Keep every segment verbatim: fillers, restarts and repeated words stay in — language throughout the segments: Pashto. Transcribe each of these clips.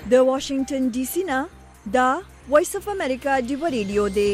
د واشنگټن ډي سي نه دا وایس اف امریکا دی ریډیو دی.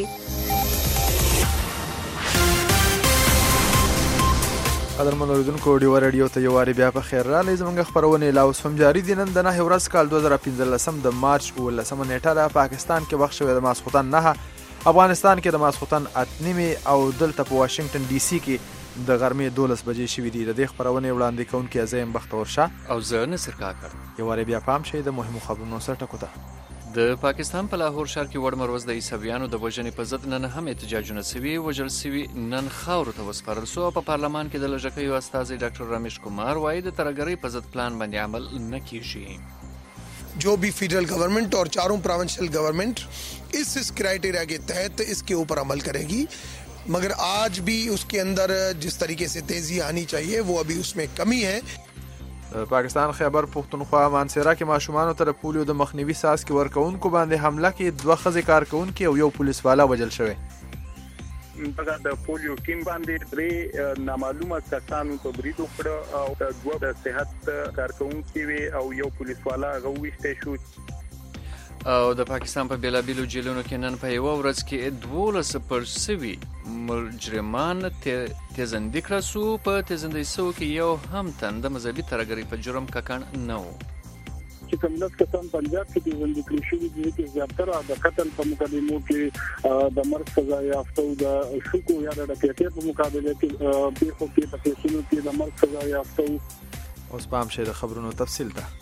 قدرمن اوریدونکو ډیو رادیو ته یو واری بیا په خیر راغلی. زموږ خبرونه لا اوس هم جاری دي. نن د نهه ورځ کال دوه زره پنځلسم د مارچ اوولسمه نیټه ده. پاکستان کې وخت شوی د ماسخوتن نهه، افغانستان کې د ماسخوتن اته نیمې او دلته په واشنگټن ډي سي کې د غرمې دولس بجې شوي دي. د دې خبرونه وړاندې کوونکی زه یم بختور شاه او زه نصر کاکړ. یو واری بیا پام شئ د مهمو خبرونو سره ټکو ته. د پاکستان په لاهور ښار کې وړ مروز د عیسویانو د وژنې په ضد نن هم احتجاجونه سوي. وژل سوي نن خاورو ته وسپارل سو. په پارلمان کې د لږکیو استازي ډاکټر رمیش کمار وایي د ترهګرۍ په ضد پلان باندې عمل نه کیږي. जो भी federal government और चारों प्रोविंशियल गवर्नमेंट इस इस क्राइटेरिया के तहत इसके ऊपर अमल करेगी, मगर आज भी उसके अंदर जिस तरीके से तेजी आनी चाहिए वो अभी उसमें कमी है. پاکستان خیبر پختونخوا مانسیرا کې ماشومانو ته د پولیو د مخنیوي ساس کې ورکوونکو باندې حمله کې دوه ښځې کارکوونکي او یو پولیس والا وژل شوی. دغه د پولیو ټیم باندې درې نامعلومه کسانو په برید وکړ او دوه د صحت کارکوونکي وي او یو پولیس والا غوښته شو. او د پاکستان په بیلابیلو جیلونو کې نن په یو ورځ کې دولس پرسوي مجرمان تیزندې کړه سو. په تیزندۍ سو کې یو هم تن د مذهبي ترهګرۍ په جرم ککړ نه و. چې کوم لږ کسان پنجاب کې تیزندې کړي شوي دي چې زیاتره د قتل په مقدمو کې د مرګ سزا یافته او د شکو یا د ډکیتۍ په مقابله کې پیښو کې په کیسونو کې د مرګ سزا یافته. اوس پام شئ د خبرونو تفصیل ته.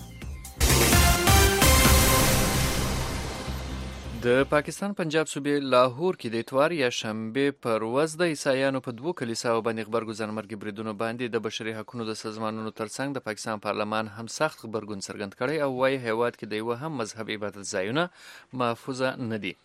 د پاکستان پنجاب صوبې لاهور کې د اتوار یا شنبې پر ورځ د عیسایانو په دوو کلیساو باندې غبرګون مرګ بریدونو باندې د بشري حقوقو د سازمانونو ترڅنګ د پاکستان پارلمان هم سخت غبرګون څرګند کړی او وايي هیواد کې د یو هم مذهبي عبادت ځایونه محفوظ نه دي.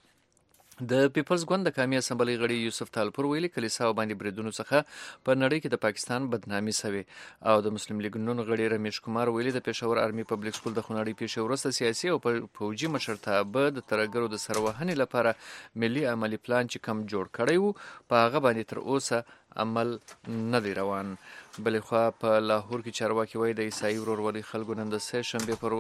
د پیپلز ګوند د قومي اسمبلی غړي یوسف تالپور ویلي کلیساو باندې بریدونو څخه په نړۍ کې د پاکستان بدنامي سوي. او د مسلم لیگ نون غړي رمیش کمار ویلي د پېښور آرمي پبلک سکول د خونړۍ پیښې وروسته سیاسي او پوځي مشرتابه د ترهګرو د سروهنې لپاره ملي عملی پلان چې کم جوړ کړی وو په هغه باندې تر اوسه عمل نه دی روان. بلې خوا په لاهور کې چارواکي وایي د عیسائی ورورولۍ خلکو نن د سه شنبې پر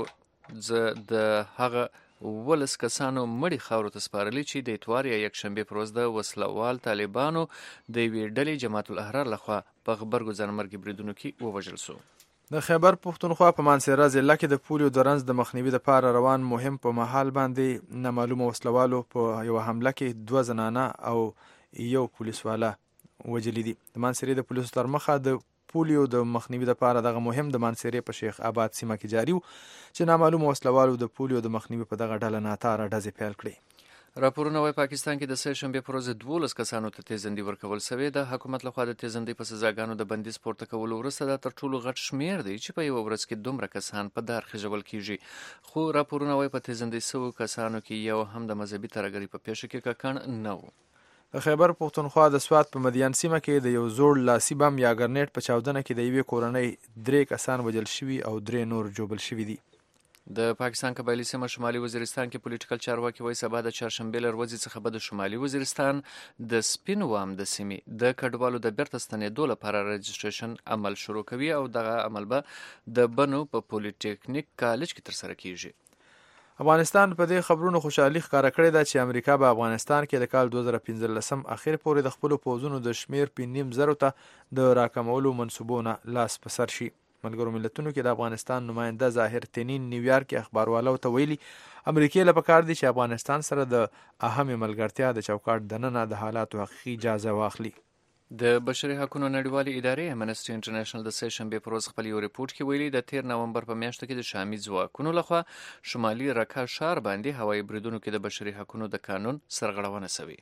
ورځ د هغه ولس کسانو مړي خاورو ته سپارلي چې د اتوار یا یک شنبې پر ورځ د وسلوال طالبانو د یوې ډلې جماعت الاحرار لخوا په غبرګون مرګ بریدونو کې ووژل شو. د خیبر پختونخوا په مانسیرا ضلع کې د پولیو د رنځ د مخنیوي لپاره روان مهم په محل باندې نامعلومه وسلوالو په یو حمله کې دوه زنانه او یو پولیس والا وژلي دي. د مانسیرې د پولیسو تر مخه د پولیو د مخنیوي لپاره دغه مهم د مانسیرې په شیخ آباد سیمه کې جاری و چې نامعلومه وسلوالو د پولیو د مخنیوي په دغه ډله ناتاره ډزې پیل کړې. راپورونه وايي پاکستان کې د سه شنبې پر ورځ دولس کسانو ته تیزندې ورکول شوې. د حکومت لخوا د تیزندۍ په سزاګانو د بندیز پورته کولو وروسته دا تر ټولو غټ شمیر دی چې په یو ورځ کې دومره کسان په دار خېژول کیږي. خو راپورونه وايي په تیزندۍ سوو کسانو کې یو هم د مذهبي ترهګرۍ په پیښه کې ککړ نه و. د خیبر پختونخوا د سوات په مدین سیمه کې د یو زوړ لاسي بم یا ګرنیټ په چاودنه کې د یوې کورنۍ درې کسان وژل شوي او درې نور ژوبل شوي دي. د پاکستان قبایلي سیمه شمالي وزیرستان کې پولیټیکل چارواکي وایي سبا د چهارشنبې له ورځې څخه به د شمالي وزیرستان د سپین وام د سیمې د کډوالو د بیرته ستنېدو لپاره رجسټریشن عمل شروع کوي او دغه عمل به د بنو په پولیټیکنیک کالج کې ترسره کیږي. افغانستان په دې خبرونو خوشحالي ښکاره کړې ده چې امریکا په افغانستان کې د کال دوه زره پنځلسم اخر پورې د خپلو پوځونو د شمیر په نیم زرو ته د راکمولو منصوبو نه لاس په سر شي. ملګرو ملتونو کې د افغانستان نماینده ظاهر تنین نیویارک کې اخباروالو ته ویلي امریکا له پکار دي چې افغانستان سره د اهمې ملګرتیا د چوکاټ دننه د حالاتو حقیقي جازه واخلي. د بشري حقوقو نړیوالې ادارې امنسټي انټرنیشنل د سه شنبې پر ورځ خپل یو ریپورت کې ویلي د تیر نومبر په میاشت کې د شامي ځواکونو لخوا شمالي رکا ښار باندې هوایي بریدونو کې د بشري حقوقو د قانون سرغړونه شوې.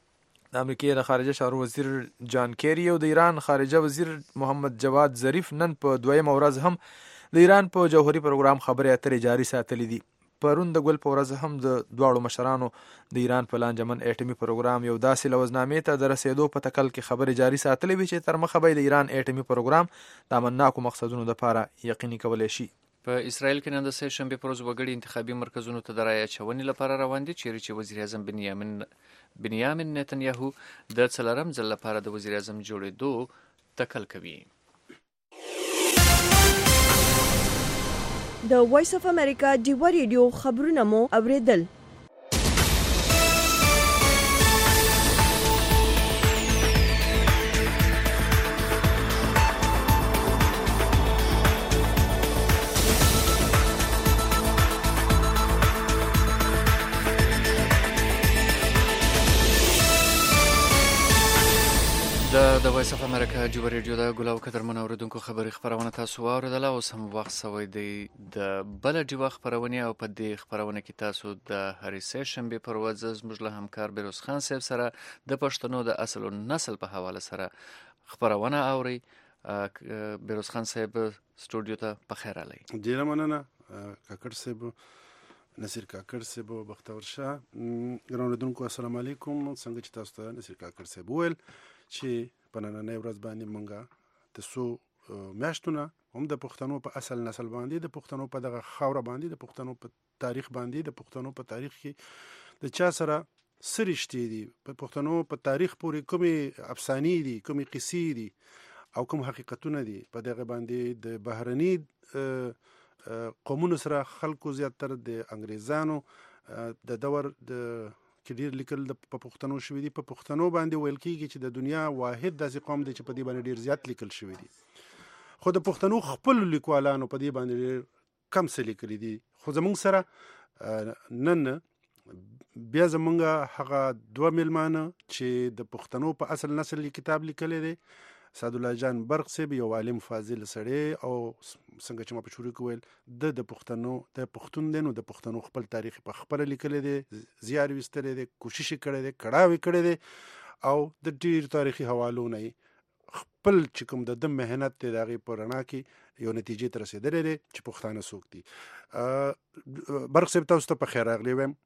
د امریکا د خارجه چارو وزیر جان کیری او د ایران خارجه وزیر محمد جواد ظریف نن په دویمه ورځ هم د ایران په جوهري پروګرام خبرې اترې جاري ساتلې دي. پرون د ګل په ورځ هم د دواړو مشرانو د ایران په لانجمن اټومي پروګرام یو داسې لوزنامې ته د رسیدو په تکل کې خبرې جاري ساتلې وي چې تر مخه به د ایران اټومي پروګرام د امنناکو مقصدونو لپاره یقیني کولی شي. په اسرائیل کې نن د سه شنبې پر ورځ وګړي انتخابي مرکزونو ته د رایې اچونې لپاره روان دي چیرې چې وزیر اعظم بنیامین بنیامین نتنیاهو د څلورم ځل لپاره د وزیر اعظم جوړېدو تکل کوي. د وایس اف امریکا ډیوا ریډیو خبرونه مو اوریدل. د وایس اف امریکا جوبر ریډیو د ګلاو قدرمن اوریدونکو خبري خبرونه تاسو واوریدله. اوس هم وخت سوی دی د بل جوبه خبرونه او په دې خبرونه کې تاسو د هرې سه شنبه پر ورځ زموږ له همکار بیروز خان صاحب سره د پښتنو د اصل او نسل په حواله سره خبرونه اوري. بیروز خان صاحب سټوډیو ته په خیر علي. ډیره مننه کاکړ صاحب، نصیر کاکړ صاحب، بختور شاه. ګران اوریدونکو السلام علیکم. څنګه چې تاسو ته نصیر کاکړ صاحب وویل چې په نننۍ ورځ باندې مونږه د څو میاشتونه هم د پښتنو په اصل نسل باندې، د پښتنو په دغه خاوره باندې، د پښتنو په تاریخ باندې، د پښتنو په تاریخ کې د چا سره څه رښتې دي، په پښتنو په تاریخ پورې کومې افسانې دي، کومې قصې دي او کوم حقیقتونه دي. په دغه باندې د بهرني قومونو سره خلکو زیاتره د انګریزانو د دور د کې ډیر لیکل په پښتنو شوي دي. په پښتنو باندې ویل کېږي چې د دنیا واحد داسې قوم دی چې په دې باندې ډیر زیات لیکل شوي دي، خو د پښتنو خپل لیکوالانو په دې باندې ډیر کم څه لیکلي دي. خو زموږ سره نن بیا زموږ هغه دوه میلمانه چې د پښتنو په اصل نسل کتاب لیکلی دی، سعدالله جان برق صاحب یو عالم فاضل سړی او څنګه چې ما په شروع کې ویل د د پښتنو د پښتون دی، نو د پښتنو خپل تاریخ په خپله لیکلی دی، زیار ویستلی دی، کوشش یې کړی دی، کړاو یې کړی دی او د ډېر تاریخي حوالو نه یې خپل چې کوم د ده محنت دی د هغې په رڼا کې یو نتیجې ته رسېدلی دی چې پښتانه څوک دي. برق صاحب تاسو ته په خیر راغلی وایم.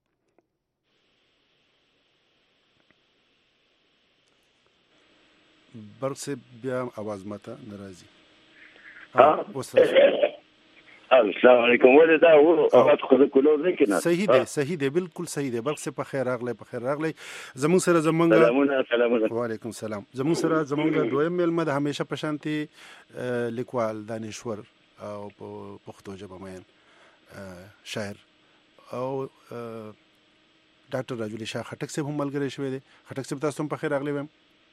برق صاحب بیا आवाज ماته ناراضي. السلام علیکم. ولې دا و اواز خو د کولو نه کنه؟ صحیح دی، صحیح دی، بالکل صحیح دی. برق صاحب په خیر راغلی، په خیر راغلی. زموږ سره زمونږ سلامونه سلامونه. وعلیکم السلام. زموږ سره زمونږ دویم میلمه د همیشه په شانتي لیکوال، دانشور او په پښتو ژبه مین شاعر او ډاکټر راجولی شاه خټک صاحب هم ملګری شوی دی. خټک صاحب تاسو هم په خیر راغلی وایم.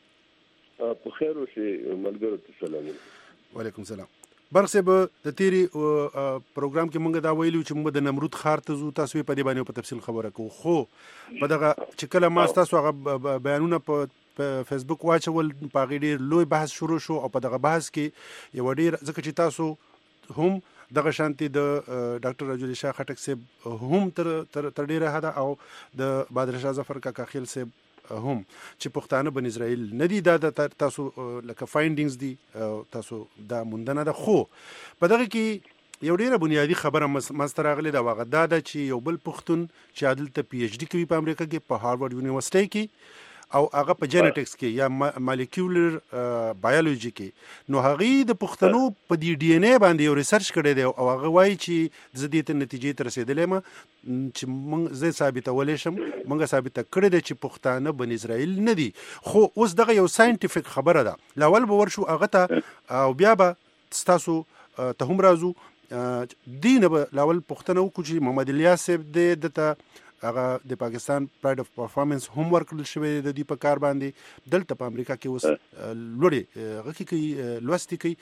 په خیر اوسئ ملګرو ته سلامونه. وعلیکم السلام. برق صاحب د تیری پروګرام کې مونږ دا ویلو چې مونږ د نمرود ښار ته ځو، تاسو په دې باندې په تفصیل خبره کوو، خو په دغه چې کله ما تاسو هغه بیانونه په فیسبوک واچول په هغې ډېر لوی بحث شروع شو او په دغه بحث کې یوه ډېر ځکه چې تاسو هم دغه شانتي د ډاکټر راجولی شاه خټک صاحب هم تر تر ډېره حده او د بادر شاه ظفر کاکا خیل صاحب هم چې پښتانه بن اسرائیل نه دي، دا د تاسو لکه فایندینګز دي، تاسو دا موندنه ده. خو په دغه کې یو ډیره بنیادی خبره ماسته راغلې ده، هغه دا ده چې یو بل پښتون چې هلته پی ایچ ډي کوي په امریکا کې په هارورډ یونیورسټۍ کې او هغه په جینټکس کې یا مالیکولر بایولوژي کې، نو هغې د پښتنو په دې ډي ان اے باندې یو ریسرچ کړی دی او هغه وایي چې زه دې ته نتیجې ته رسېدلی یم چې موږ زه ثابتولی شم، موږ ثابته کړې ده چې پښتانه بن اسرائیل نه دي. خو اوس دغه یو ساینټیفیک خبره ده، لاول به ورشو هغه ته او بیا به ستاسو ته هم راځو. دې نه به لاول پوښتنه وکړو چې محمد الیاس صاحب دی، دته هغه د پاکستان پراید اف پرفارمنس هم ورکړل شوی د دوی په کار باندې، دلته په امریکا کې اوس لوړې هغه کې کوي، لوستې کوي،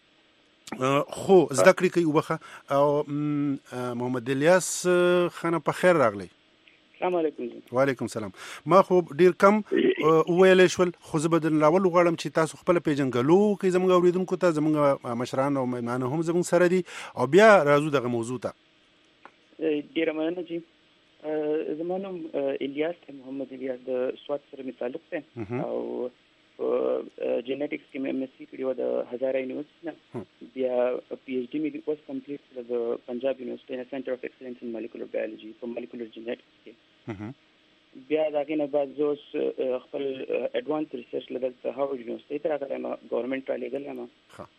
خو زده کړې کوي وبخه. او محمد الیاس خانه په خیر راغلی. السلام علیکم. وعلیکم السلام. ما خو ډیر کم وویلی شول، خو زه به د راول غواړم چې تاسو خپله پیژنګلو کوئ زموږ اورېدونکو ته، زموږ مشران او مېلمانه هم زموږ سره دي، او بیا راځو دغه موضوع ته. ډېره مننه جي. زما نوم الیاس دی، محمد الیاس، د سوات سره مې تعلق دی او په جینټکس کې مې ایم ایس سی کړې وه د هزاره یونیورسټي نه، بیا پی ایچ ډي مې اوس کمپلیټ کړه د پنجاب یونیورسټي نه، سینټر اف ایکسلنس ان مالیکولر بایولوژي په مالیکولر جینټکس کې. بیا د هغې نه بعد زه اوس خپل اډوانس ریسرچ له دلته هاورډ یونیورسټۍ ته راغلی یم، ګورنمنټ رالیږلی یم.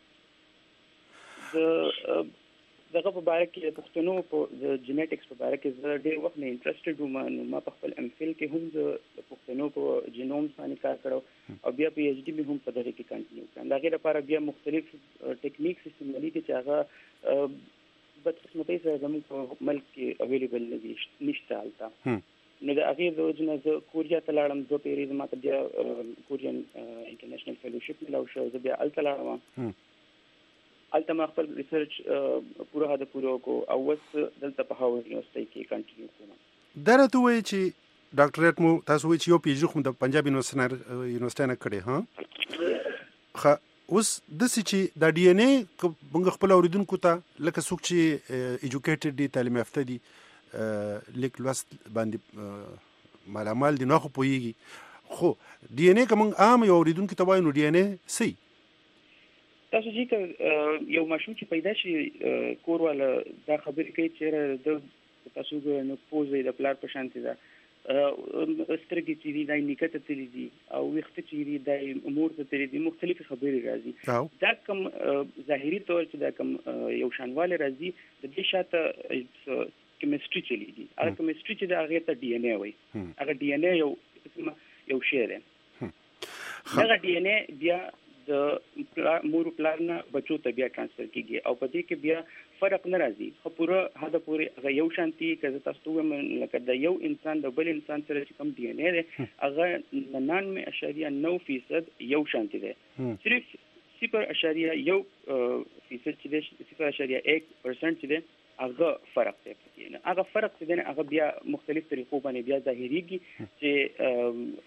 زه دغه په باره کې د پښتنو په جینټکس په باره کې زه ډېر وخت نه انټرسټډ وم، نو ما په خپل ایم فل کې هم زه د پښتنو په جینومس باندې کار کړی او بیا پی ایچ ډي مې هم په دغه کې کنټینیو کړم. د هغې لپاره بیا مختلف ټیکنیکس استعمالي دي چې هغه مثبت قسمتي سره زموږ په ملک کې اویلیبل نه دي نشته حالته نو د هغې د وجې نه زه کوریا ته لاړم دوه پیرې زما ته بیا کورین انټرنیشنل فیلوشپ ملاو شو زه بیا هلته لاړم هلته ما خپل ریسرچ پوره حده پوره وکړو او اوس دلته په هاورډ یونیورسټۍ کې کنټینیو کوم دا راته ووایي چې ډاکټریټ مو تاسو وایي چې یو پی ایچ ډي خو د پنجاب یونیورسټۍ نه کړی ها ښه اوس داسې چې دا ډي ان اے موږ خپل اورېدونکو ته لکه څوک چې ایجوکیټډ دي تعلیم یافته دي لیک لوست باندې مالامال دي نه خو پوهېږي خو ډي ان اے که موږ عام یو اورېدونکي ته وایو نو ډي ان اے څه تاسو چې که یو ماشوم چې پیدا شي کور والا دا خبرې کوي چې د تاسو نو پوزې د پلار په شانتي ده سترګې چې دي دا نیکه ته تللی دي او ویښته چې دي دا مور ته تللی دي مختلفې خبرې راځي دا کوم ظاهري طور چې دا کوم یو شانواله راځي د دې شاته کیمستري چلی دي هغه کیمستري چې دا هغه ته ډي ان اے وایي هغه ډي ان اے یو یو شی دی هغه ډي ان اے بیا د مور پلار نه بچو ته بیا ټرانسفر کیږي او په دې کې بیا فرق نه راځي خو پوره هدا پوره هغه یو شانتي که تاسو ته لکه د یو انسان د بل انسان سره چې کوم ډي ان اے دی هغه ننانوي اشاریه نو فیصد یو شانتي دی صرف صفر اشاریه یو فیصد چې دی صفر اشاریه یک پرسنټ چې دی هغه فرق دی پکې هغه فرق چې دی هغه بیا مختلف طریقو باندې بیا ظاهريږي چې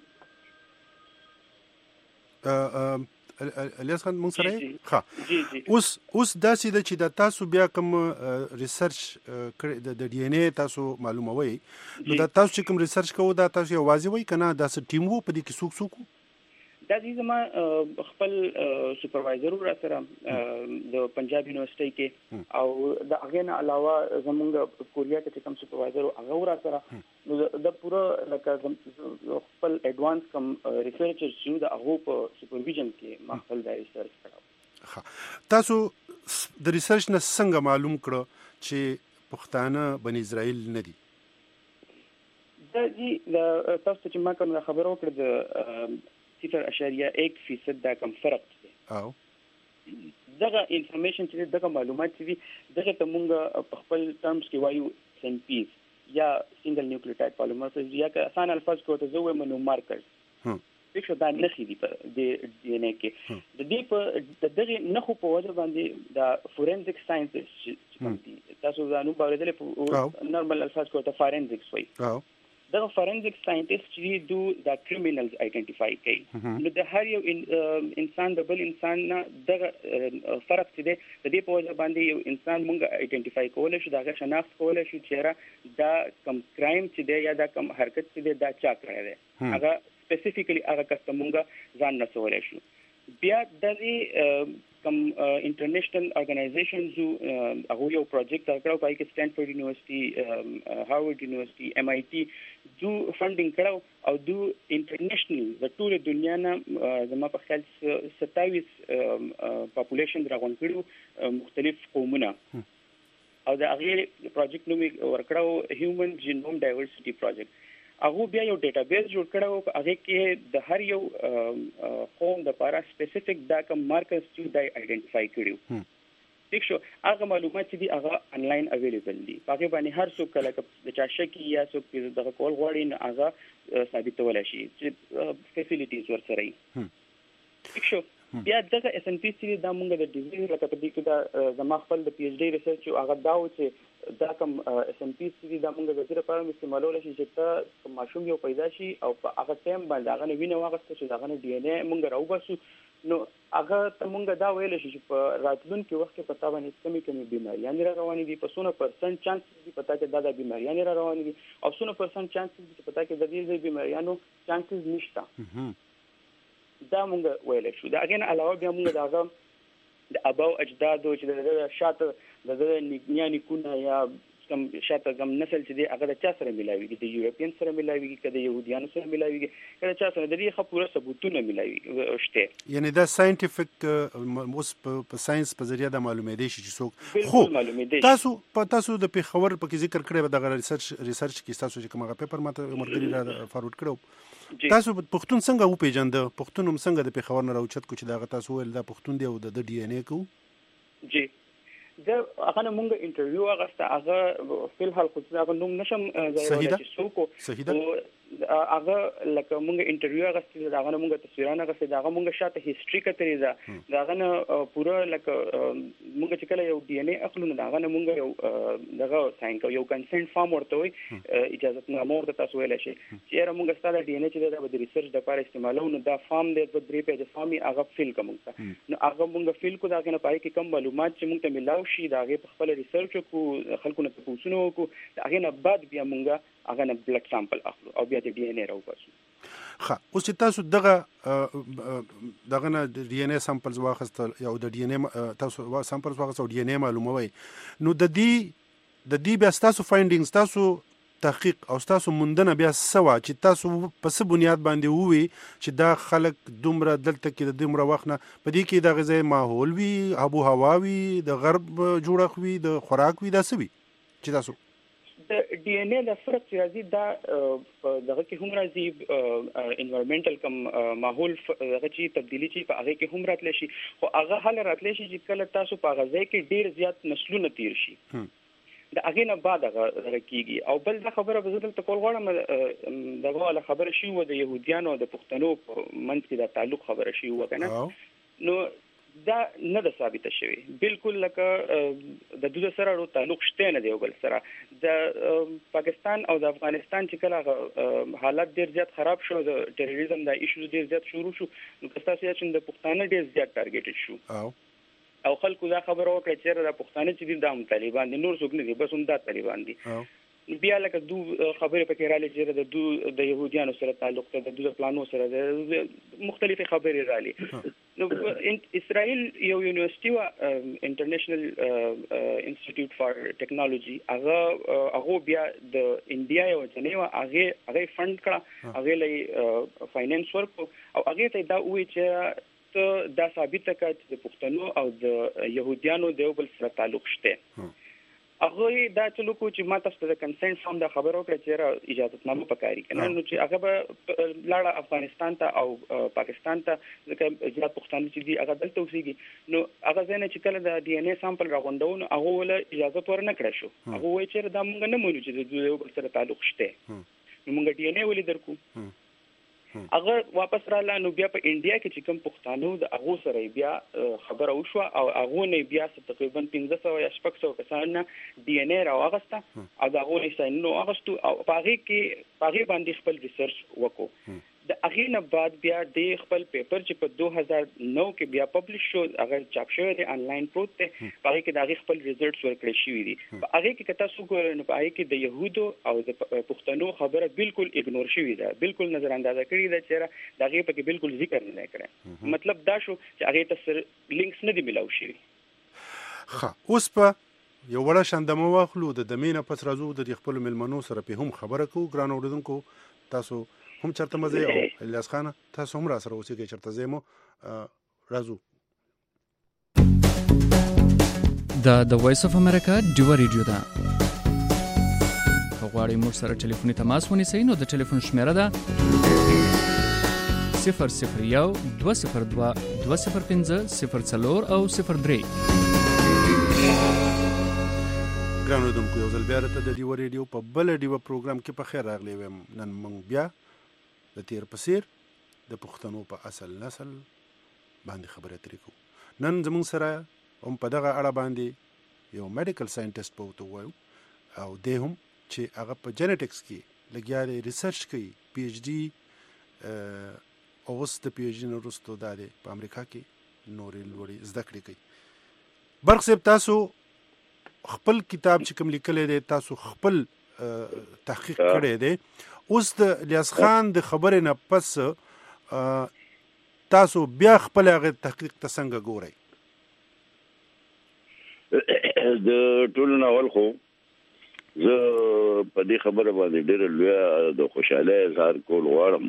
الیاس خان مونږ سره ښه اوس اوس داسې ده چې د تاسو بیا کوم ریسرچ کړی د ډي ان اے تاسو معلوموي نو دا تاسو چې کوم ریسرچ کوو دا تاسو یوازې وایي که نه داسې ټیم وو په دې کې څوک څوک دا دې زما خپل سپروایزر را سره د پنجاب یونیورسټۍ کې او د هغې نه علاوه زمونږ کوریا کې چې کوم سپروایزر هغه را سره نو د پوره لکه خپل ایډوانس کم ریسرچر چې د هغو په سپرویژن کې ما خپل دا ریسرچ کړی تاسو د ریسرچ نه څنګه معلوم کړه چې پښتانه بن اسرائیل نه دي دا جی تاسو چې ما کوم خبرو کړ د صفر اشاریه یک فیصد دا کم فرق دی او دغه انفارمیشن چې دغه معلومات چې دغه ته مونږ په خپل ټرمز کې وایو سنپیز یا سنگل نیوکلیوټاید پالیمرز یا که آسان الفاظ کې ورته زوې منو مارکرز فکر دا نخې دي په د ډي ان اے کې د دې په دغه نخو په وجه باندې د فورنزیک ساينسز چې تاسو ځانو په اړه د نورمال الفاظ کې ورته فورنزیکس وایي دا فورنزیک ساينټیست چې دوی دا کریمینلز آئیډنټیفای کوي نو د هر یو انسان د بل انسان نه دغه فرق چې دی د دې په وجه باندې یو انسان مونږ آئیډنټیفای کولای شو دا شناخت کولای شو چې دا کم کرایم چې دی یا دا کم حرکت چې دی دا چا کړی دی هغه سپیسیفیکلی هغه کس مونږ ځان رسولای شو بیا د دې کم انټرنیشنل ارګنایزیشنز هغه یو پروجیکټ کړو پای کې سټانفورد یونیورسيټي هاروارد یونیورسيټي ایم آی ټي دو فندینګ کړو او دو انټرنیشنل د ټول دنیا نه زما په خیال ستایس پاپولیشن راغون کړو مختلف قومونه او دا هغه پروجیکټ نوم ورکړو هیومن جینوم ډایورسټي پروجیکټ هغه بیا یو ډیټابیس جوړ کړو هغه کې د هر یو قوم د لپاره سپیسیفیک دا کوم مارکرز چې دای آئیډنټیفای کړو ٹھیک شو هغه معلومات چې دی هغه انلاین اویلیبل دي هغه باندې هر څوک کله د چا شکی یا څوک دغه کول غواړي نو هغه ثابتول شي چې فیسیلیټیز ورسره وي ٹھیک شو بیا دغه اس ان پی سی دا مونږ د ډیزاین لپاره په دې کې دا زما خپل د پی ایچ ډی ریسرچ هغه دا و چې دا کوم اس ان پی سی دا مونږ د دې لپاره استعمالول شي چې تا ماشوم یو پیدا شي او په هغه ټیم باندې هغه وینه واغسته چې هغه ډي ان اے مونږ راوباسو نو هغه ته مونږ دا ویل شي چې په راتلونکي وخت کې پتا باندې کمی کمی بیماریاں را روانې دي په څونه پرسنټ چانس دي پتا چې دا د بیماریاں را روانې دي او څونه پرسنټ چانس دي چې پتا کې د دې بیماریانو چانسز نشته دا مونږ ویل شو دا اګین علاوه بیا مونږ داغه د اباو اجدادو چې د شاته د نیانی کونه یا کوم شاته کوم نسل چې دی هغه د چا سره ملاويږي د یورپین سره ملاويږي کله يهوديان سره ملاويږي کله چا سره د دې خپوره ثبوتونه ملاوي شته یعنی دا ساينټیفیک اوس په ساينس په ذریعہ د معلومات دي چې څوک خو تاسو په تاسو د پیښور په کې ذکر کړی د ریسرچ ریسرچ کې تاسو چې کومه پیپر ماته مرګري را فارورډ کړو تاسو پښتون څنګه و پیژند پښتون هم څنګه د پیښور نه راوچت کو چې دا تاسو ول دا پښتون دی او د ډي ان اے کو جی زه هغه مونږ انټرویو هغه هغه فل حال خو هغه نوم نشم ځای چې څوک صحیح ده هغه لکه مونږ انټرویو هغه ستاسو هغه مونږ تصویرونه هغه ستاسو هغه مونږ شاته هیستوري کتري ده هغه نه پوره لکه مونږ چې کله یو ډي ان اي اخلو نه هغه نه مونږ یو دغه ساين کو یو کنسنت فارم ورته وي اجازه نامه ورته تاسو ویل شي چې را مونږ ستاسو ډي ان اي چې د ریسرچ د لپاره استعمالو نو دا فارم د درې پیج فارم هغه فیل کوم نو هغه مونږ فیل کو دا کنه پای کې کم معلومات چې مونږ ته ملاو شي دا هغه په خپل ریسرچ کو خلکو نه تاسو کو هغه نه بعد بیا مونږ هغه نه بلډ سامپل اخلو او بیا د ډي ان اي راوباسو. ښه اوس چې تاسو دغه دغه نه ډي ان اي سامپلز واخیستل یا د ډي ان اي تاسو سامپلز واخیستل ډي ان اي معلوموي نو د دې د دې بیا تاسو فایندینګز تاسو تحقیق او تاسو موندنه بیا سوا چې تاسو په څه بنیاد باندې ووي چې دا خلک دومره دلته کې د دومره وخت نه په دې کې د غذای ماحول وي ابو هوا وي د غرب جوړښت وي د خوراک وي دا څه وي چې تاسو د ډي ان اي د فرق راځي دا دغه کې هم راځي انوایرنمنټل کم ماحول دغه چې تبدیلی چې په هغه کې هم راتلی شي خو هغه حل راتلی شي چې کله تاسو په غذای کې ډیر زیات نسلونه تیر شي د هغه نه بعد هغه رکیږي او بل دا خبره به زه ته کول غواړم دغه ولا خبره شي و د يهوديانو د پښتنو په منځ کې د تعلق خبره شي و کنه نو دا نه د ثابت شوی بالکل لکه د دوه سره ورو تعلق شته نه دی بل سره د پاکستان او د افغانستان چې کله حالت ډیر زیات خراب شو د ټیرریزم د ایشو ډیر زیات شروع شو نو کستاسو چې د پښتانه ډیر زیات ټارګټډ شو او او خلکو دا خبره وکړه چې د پښتانه چې د هم طالبان دي نور څوک نه دي بس هم دا طالبان دي بیا لکه دو خبره پکې را لې چې د دو د يهوديانو سره تعلق ته د دو پلانو سره د مختلفه خبرې را لې نو اسرائیل یو یونیورسيټي وا انټرنیشنل انسټیټیوټ فار ټیکنالوژي هغه هغه بیا د انډیا یو ځنیو هغه هغه فند کړه هغه لې فاینانس ورکو او هغه ته دا وی چې ته دا ثابت کړه چې د پښتنو او د يهوديانو د بل سره تعلق شته هغه دا چې لکه چې ما تاسو ته کنسنت فارم د خبرو کړ چې را اجازه نامه پکاري کنه نو چې هغه به لاړه افغانستان ته او پاکستان ته ځکه زیات پښتانه چې دي هغه دلته اوسېږي نو هغه ځنه چې کله د ډي ان اي سامپل راغونډون هغه ول اجازه ورنه کړې شو هغه وایي چې دا موږ نه مونږ چې د دوی بل سره تعلق شته نو موږ ډي ان اي ولې درکو هغه واپس رااله نو بیا په انډیا کې چې کوم پښتانه د هغه سره بیا خبره وشو او هغه نه بیا تقریبا پنځه سوه یا شپږ سوه کسان ډي ان اي راوغسته او دا هغه یې نو اغستو او پاره کې پاره باندې خپل ریسرچ وکړو د هغه نه بعد بیا د خپل پیپر چې په دوه هزار نو کې بیا پبلش شو هغه چاپ شوی دی انلاین پروت دی پاره کې د هغه خپل ریزلټس ورکړل شوی دي هغه کې کته څو ګورئ نو پاره کې د يهودو او د پښتنو خبره بالکل اګنور شوی ده بالکل نظر اندازه کړی ده چې دا هغه په بالکل ذکر نه کړی مطلب دا شو چې هغه ته لینکس نه دی ملاو شوی ښه اوس په یو وړه شاندمه واخلو د دمینه پس راځو د خپل ملمنو سره په هم خبره کو ګران اوردونکو تاسو هم چرته مزه او الیاس خان تاسو هم را سره اوسئ چرته زمو راځو دا د وایس اف امریکا ډیو ریډیو ده غواړئ موږ سره ټلیفوني تماس ونیسئ نو د ټلیفون شمیره ده صفر صفر یو دوه صفر دوه دوه صفر پنځه صفر څلور او صفر درې ګران اوردونکو یو ځل بیا راته د ډیو ریډیو په بل ډیو پروګرام کې په خیر راغلی وم نن موږ بیا د تیر پسیر د پښتنو په اصل نسل باندې خبرې اترې کوو نن زموږ سره هم په دغه اړه باندې یو میډیکل ساینټیسټ په وته وایو او دی هم چې هغه په جینټکس کې لګیا دی ریسرچ کوي پی ایچ ډي اوس د پی ایچ ډي نه وروسته دا دی په امریکا کې نورې لوړې زده کړې کوي برق صاحب تاسو خپل کتاب چې کوم لیکلی دی تاسو خپل تحقیق کړی دی اوس د الیاس خان د خبرې نه پس تاسو بیا خپل هغه تحقیق ته څنګه ګورئ د ټولو ناول خو زه په دې خبره باندې ډېر لوی د خوشاله اظهار کول غواړم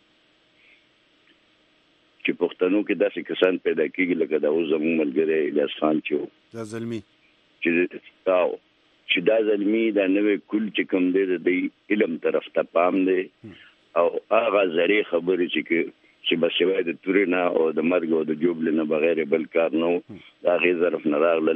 چې پښتنو کې داسې کسان پیدا کیږي لکه دا اوس زموږ ملګری الیاس خان چې دا زلمی چې تاو چې دا زلمی دا نوې کل چې کوم دی د علم طرف ته پام دی او هغه زری خبرې چې چې بس شوی د تورې نه او د مرګ او د جوبل نه بغیر بل کار نه دا غي ظرف نه راغلل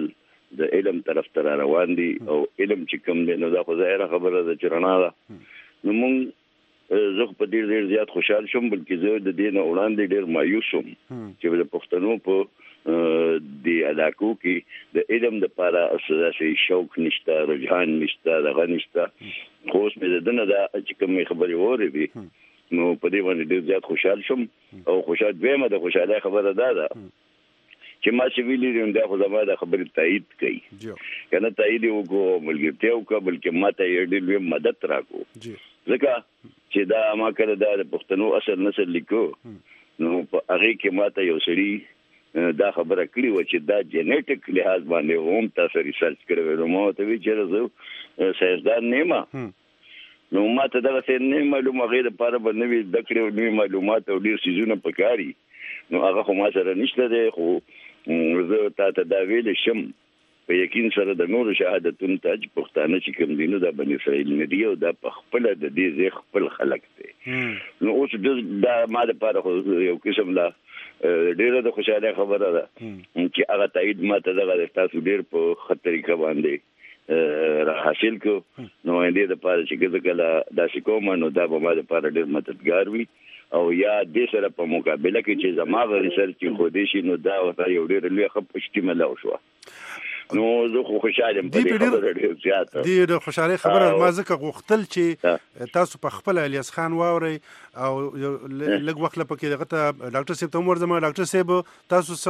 د علم طرف ته روان دي او علم چې کوم دی نو دا خو ظاهره خبره ده چې رڼا ده. نو موږ زه په ډیر ډیر زیات خوشحال شوم، بلکې زه د دې نه وړاندې ډیر مایوس شوم چې د پښتنو په د علاقو کې د علم لپاره اساسي شوق نشته، رجحان نشته، دغه نشته. خو اوس مې د دنه دا چې کوم خبرې وورېدې نو په دې باندې ډیر زیات خوشحال شوم. او خوشحال دویمه د خوشحالۍ خبره دا ده چې ما چې ویلي دي دا خو زما د خبرې تایید کوي، کنه تایید وکړو ملګرتیا وکړه، بلکې ما ته یې ډېر لوی مدد راکړو. ځکه چې دا ما کله دا د پښتنو اصل نسل لیکو نو په هغه کې ما ته یو سړي دا خبره کړې و چې دا جنیټیک لحاظ باندې هم تاسو ریسرچ کړو. نو ما ته وی چې زه ساينسدان نه ما نو ما ته دا څه نه معلومه غیر لپاره باندې د کړو نوې معلومات او ډیر سيزونه پکاري. نو هغه خو ما سره نشته دی، خو زه تا ته دا ویل شم په یقین سره د نور شهادتونو ته چې پښتانه چې کوم دي نو دا بني اسرائیل نه دی او دا په خپل د دې ځای خپل خلک دی. نو اوس دا ما د پاره یو قسم لا ډیره د خوشاله خبره ده چې هغه تایید ما ته دغه تاسو ډیر په خطرې باندې را حاصل کو. نو دې د پاره چې ګذکله دا کوم نو دا به ما د پاره ډیر مددگار وي او یا د سره په مقابله کې چې زماغه ریسرچ خو دې شي نو دا وته یو ډیر لوی خپشتي ملو شو. نو زه خو خوشاله یم په دې خبره ډېر زیات دي د خوشاله خبره ما ځکه غوښتل چې تاسو په خپل الیاس خان واوري او لږ وخت لپاره دغه ته ډاکټر صاحب ته عمر زما ډاکټر صاحب تاسو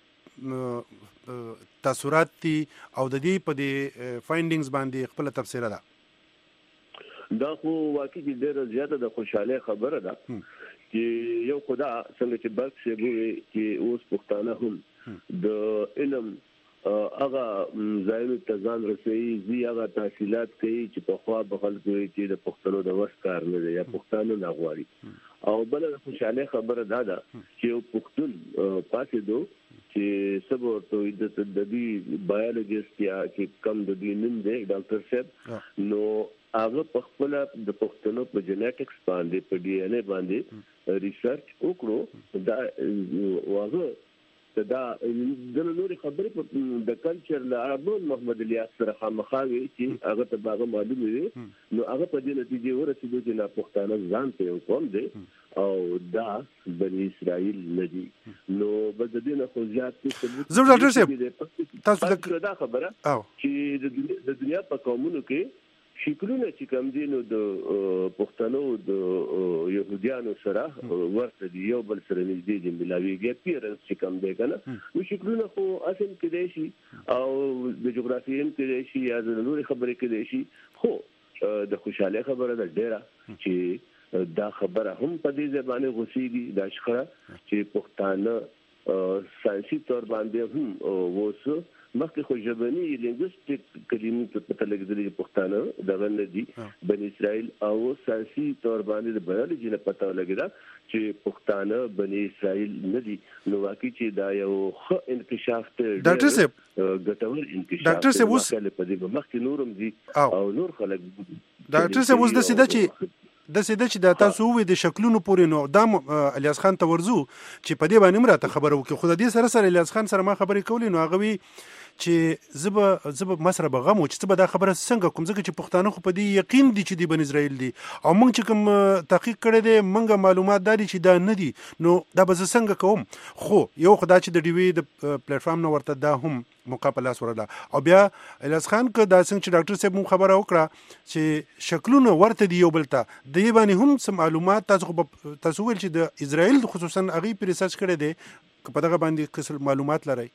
سره تاثیرات دي او د دې په دې فایندینګز باندې خپل تفسیر ده. دا خو واقعي ډېر زیاته د خوشاله خبره ده چې یو خدا څنګه چې برک شه ګوري چې اوس پښتانه هم د علم هغه ځایونو ته ځان رسوي، زی هغه تحصیلات کوي چې په خوا بخل کوي چې د پښتنو د وس کار نه دی یا پښتانه نه غواړي. او بل د خوشاله خبره دا ده چې یو پښتون پاتې دو چې سبا ورته د دې بایولوژیست یا چې کم د دې نوم دی ډاکټر صاحب نو هغه په خپل د پښتنو په جینیټکس باندې په ډي ان اے باندې ریسرچ وکړو. دا واغه دا د نوري خبرې د کلچر له عربو محمد الیاس سره خامخاوي چې هغه ته باغه معلوم وي نو هغه په دې نتیجه ورسېدو چې نه پښتانه ځان ته یو قوم دی او دا بني اسرائیل نه دي. نو بل د دې نه خو زیات څه زه ډاکټر صاحب تاسو دا خبره چې د دنیا په قومونو کې شکلونه چې کوم دي نو د پښتنو د يهوديانو سره ورته دي، یو بل سره نږدې دي، ملاويږي پیرنس چې کوم دی کنه نو شکلونه خو اصل کې دي شي او د جغرافیین کې دي شي یا د نوري خبرې کې دي شي. خو د خوشاله خبره ده ډیره چې دا خبره هم په دې ځبانه غوسیږي دا شخره چې پښتانه ساينسي تور باندې هم ووسو مخکې خو ژبني لینګویسټیک کلمې په پته لګېدلې پښتانه دغه نه دي بني اسرائیل او ساينسي تور باندې د بیولوژي نه پته لګېدا چې پښتانه بني اسرائیل نه دي. نو واقعي چې دا یو ښه انکشاف ته ډاکټر صاحب ګټور انکشاف ډاکټر صاحب اوس په دې مخکې نورم دي او نور خلک ډاکټر صاحب اوس د سیده چې د سیده چې د تاسو وې د شکلونو پورې نو دا الیاس خان ته ورزو چې په دې باندې مراته خبرو کې خو د دې سره سره الیاس خان سره ما خبرې کولې نو هغه وی چې زبه زبه مسره بغم او چې به دا خبره څنګه کوم ځکه چې پښتانه خو په دې یقین دي چې دی بن اسرائیل دي او موږ چې کوم تحقیق کړی دی موږ معلومات داري چې دا نه دي نو دا به څنګه کوم. خو یو خدای چې د ډي وی د پلیټ فارم نو ورته دا هم مقابله سره او بیا الیاس خان که دا څنګه چې ډاکټر صاحب مو خبره وکړه چې شکلونه ورته دی یو بلته د یی باندې هم سم معلومات تاسو تاسو ول چې د اسرائیل خصوصا اغي پر ریسرچ کړی دی په دغه باندې کسل معلومات لري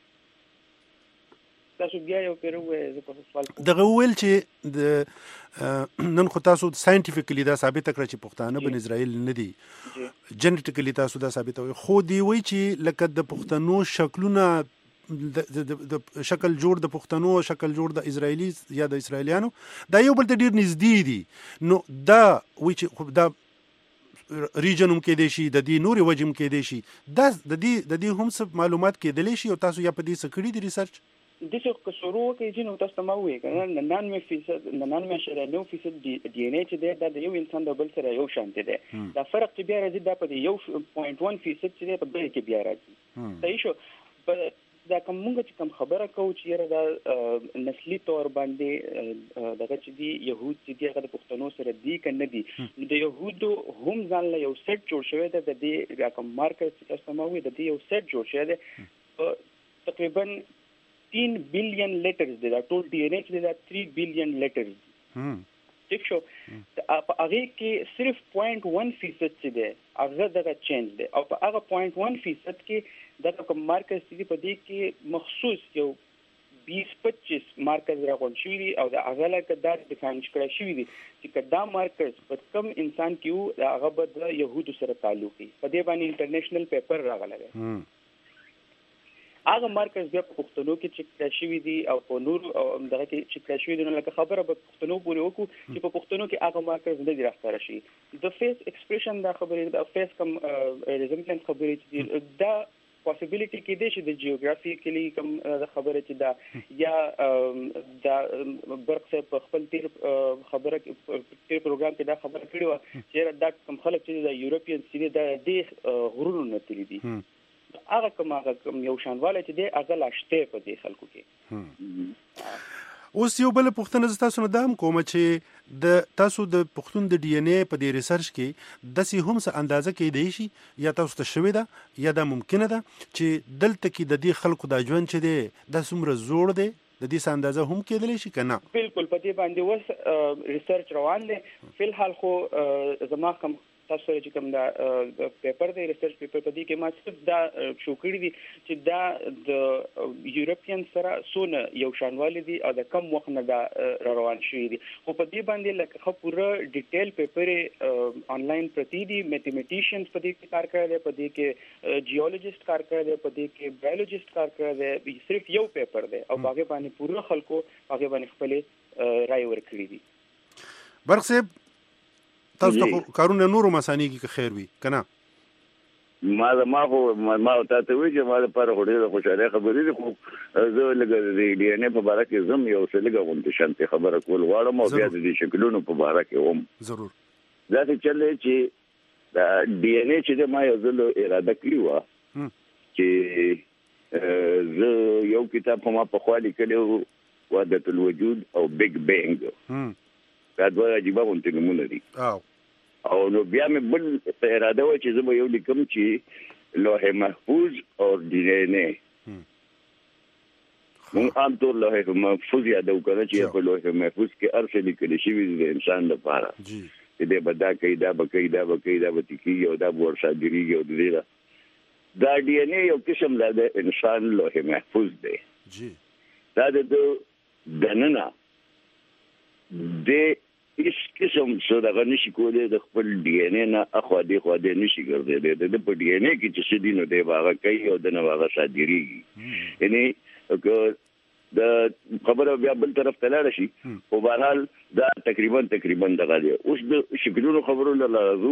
تاسو بیا یو پیرو زه په سوال کوم دغه ویل چې د نن خو تاسو ساينټیفیکلی دا ثابت کړی چې پښتانه بن اسرائیل نه دي جنټیکلی تاسو دا ثابت وي خو دی وی چې لکه د پښتنو شکلونه د شکل جوړ د پښتنو شکل جوړ د اسرایلی یا د اسرایلیانو دا یو بل ته ډیر نږدې دي نو دا وی چې دا ریجنوم کې دي شي د دې نوري وجم کې دي شي دا د دې د دې هم څه معلومات کې دي شي او تاسو یا په دې سکړی دي ریسرچ د څه کو شروع کې چې نو تاسو ما وې کنه ننانوي فیصد ننانوي اشاره نو فیصد دی ان اے چې دا د یو انسان د بل سره یو شان دي دا فرق چې بیا راځي دا په یو پوینټ واحد فیصد چې په بل کې بیا راځي صحیح شو دا کوم موږ چې کوم خبره کوو چې یره دا نسلی تور باندې دغه چې دی يهود چې دی هغه د پښتنو سره دی کنه دی د يهودو هم ځان له یو سیټ جوړ شوی دی د دې کوم مارکر چې سماوي د دې یو سیټ جوړ شوی دی تقریبا तीन बिलियन लेटर्स دی دا ټول ډي ان اے دی دا तीन बिलियन لیټرز هم ٹھیک شو هغه کې صرف صفر پوائنٹ ون فیصد چې دی هغه دغه چینج دی او په هغه صفر پوائنٹ ون فیصد کې دغه کوم مارکر چې په دې کې مخصوص یو बीस पच्चीस مارکرز راغون شوی دي او د هغه لکه دا ډیفاین کړی شوی دي چې کدا مارکرز په کم انسان کې هغه به يهودو سره تعلق وي په دې باندې انټرنیشنل پیپر راغلی دی هغه مارکرز بیا په پښتنو کې چې کړی شوی دي او په نور دغه کې چې کړی شوی دي نو لکه خبره په پښتنو پورې وکړو چې په پښتنو کې هغه مارکرز نه دي راښکاره شي د فیس ایکسپریشن دا خبره د فیس کم ریزمبلنس خبره چې دا پوسیبিলিټي کې دي چې د جیوګرافیکلی کوم خبره چې دا یا دا برخه په خپل تیر خبره تیر پروګرام کې دا خبره کړې و چې دا کوم خلک چې د یورپین سیری د دې غرونو نه تللی دي هغه کوم هغه کوم یو شانواله چې دی هغه لاشته په دې خلکو کې. اوس یو بل پښتنه تاسو نه دام کوم چې د تاسو د پښتون د ډي ان اے په دې ریسرچ کې د سي هم څه اندازه کې دی شي یا تاسو ته شوي ده یا دا ممکنه ده چې دلته کې د دې خلکو د ژوند چې دی د څومره زوړ دی د دې څه اندازه هم کېدلی شي کنه؟ بالکل په دې باندې اوس ریسرچ روان دی. فل حال خو زما کوم تاسو چې کوم دا پیپر دی ریسرچ پیپر په دې کې ما صرف دا شو کړی دي چې دا د یورپین سره سونه یو شانوالی دي او د کم وخت نه دا روان شوی دي خو په دې باندې لکه خو پوره ډیټیل پیپر آنلاین پرتی دي میتھمیټیشنز په دې کې کار کوي دي په دې کې جیولوجیست کار کوي دي په دې کې بایولوجیست کار کوي دي صرف یو پیپر دی او هغه باندې پوره خلکو هغه باندې خپل رائے ورکړي دي. برخصب تاسو ته کارونه نورو مسانی کې خیر وي کنه؟ ما ما خو ما ته ته وی چې ما لپاره خو ډېر خوشاله خبرې دي خو زه لګ د ډي ان اے په اړه کې زم یو څه لګ غونډه شانتي خبره کول غواړم او بیا د دې شکلونو په اړه کې هم ضرور دا چې چلې چې دا ډي ان اے چې ما یو ځل اراده کړی و چې زه یو کتاب په ما په خوا لیکلو وحدت الوجود او بیگ بینګ دا دوه عجیبه غونډه نمونه دي او او نو بیا مې بل اراده و چې زه به یو لیکم چې لوح محفوظ او ډي ان اے مون عام طور لوح محفوظ یادو کړه چې په لوح محفوظ کې ارسل لیکل شوی د انسان لپاره جی دې بدا کې دا بکې دا بکې دا بتکی او دا ورسا دیږي او دې دا ډي ان اے یو قسم د انسان لوح محفوظ دی جی دا د دننه د هیڅ قسم څه دغه نشي کولای د خپل ډي ان اے نه اخوا دی خوا دی نشي ګرځېدلی د په ډي ان اے کې چې څه دي نو دی هغه کوي او د نه هغه صادریږي یعنی د خبره بیا بل طرف ته لاړ شي او بهرحال دا تقریبا تقریبا دغه دی. اوس د شکلونو خبرو لرازو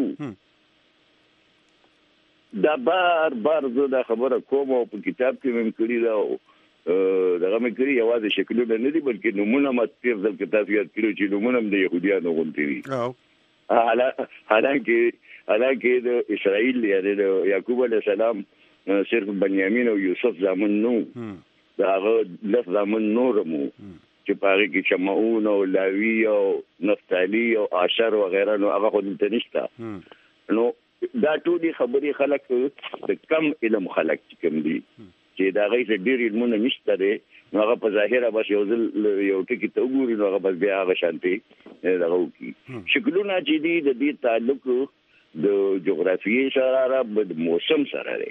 دا بار بار زه دا خبره کوم او په کتاب کې مې کړی دا دغه مې کړی یوازې شکلونه نه دي بلکې نمونه مستیر ځل کې تاسو یاد کړو چې نمونه د يهوديانو غونډې دي حالانکه حالانکه د اسرائیل یعنی د یعقوب علیه السلام صرف بنیامین او یوسف زامن نو دا هغه لس زامن نور مو چې پاره کې شمعون او لاوی او نفتالی او عاشر و غیره نو هغه خو دلته نشته نو دا ټولې خبرې خلک د کم علم خلک کوم دي چې دا غي ډېر علمونه نشته دي نو هغه په ظاهره بس یو ځل یو ټکی ته وګوري نو هغه بس بیا هغه شانتي دغه کی شکلونه چې دي د دې تعلق د جغرافیې سره د موسم سره لري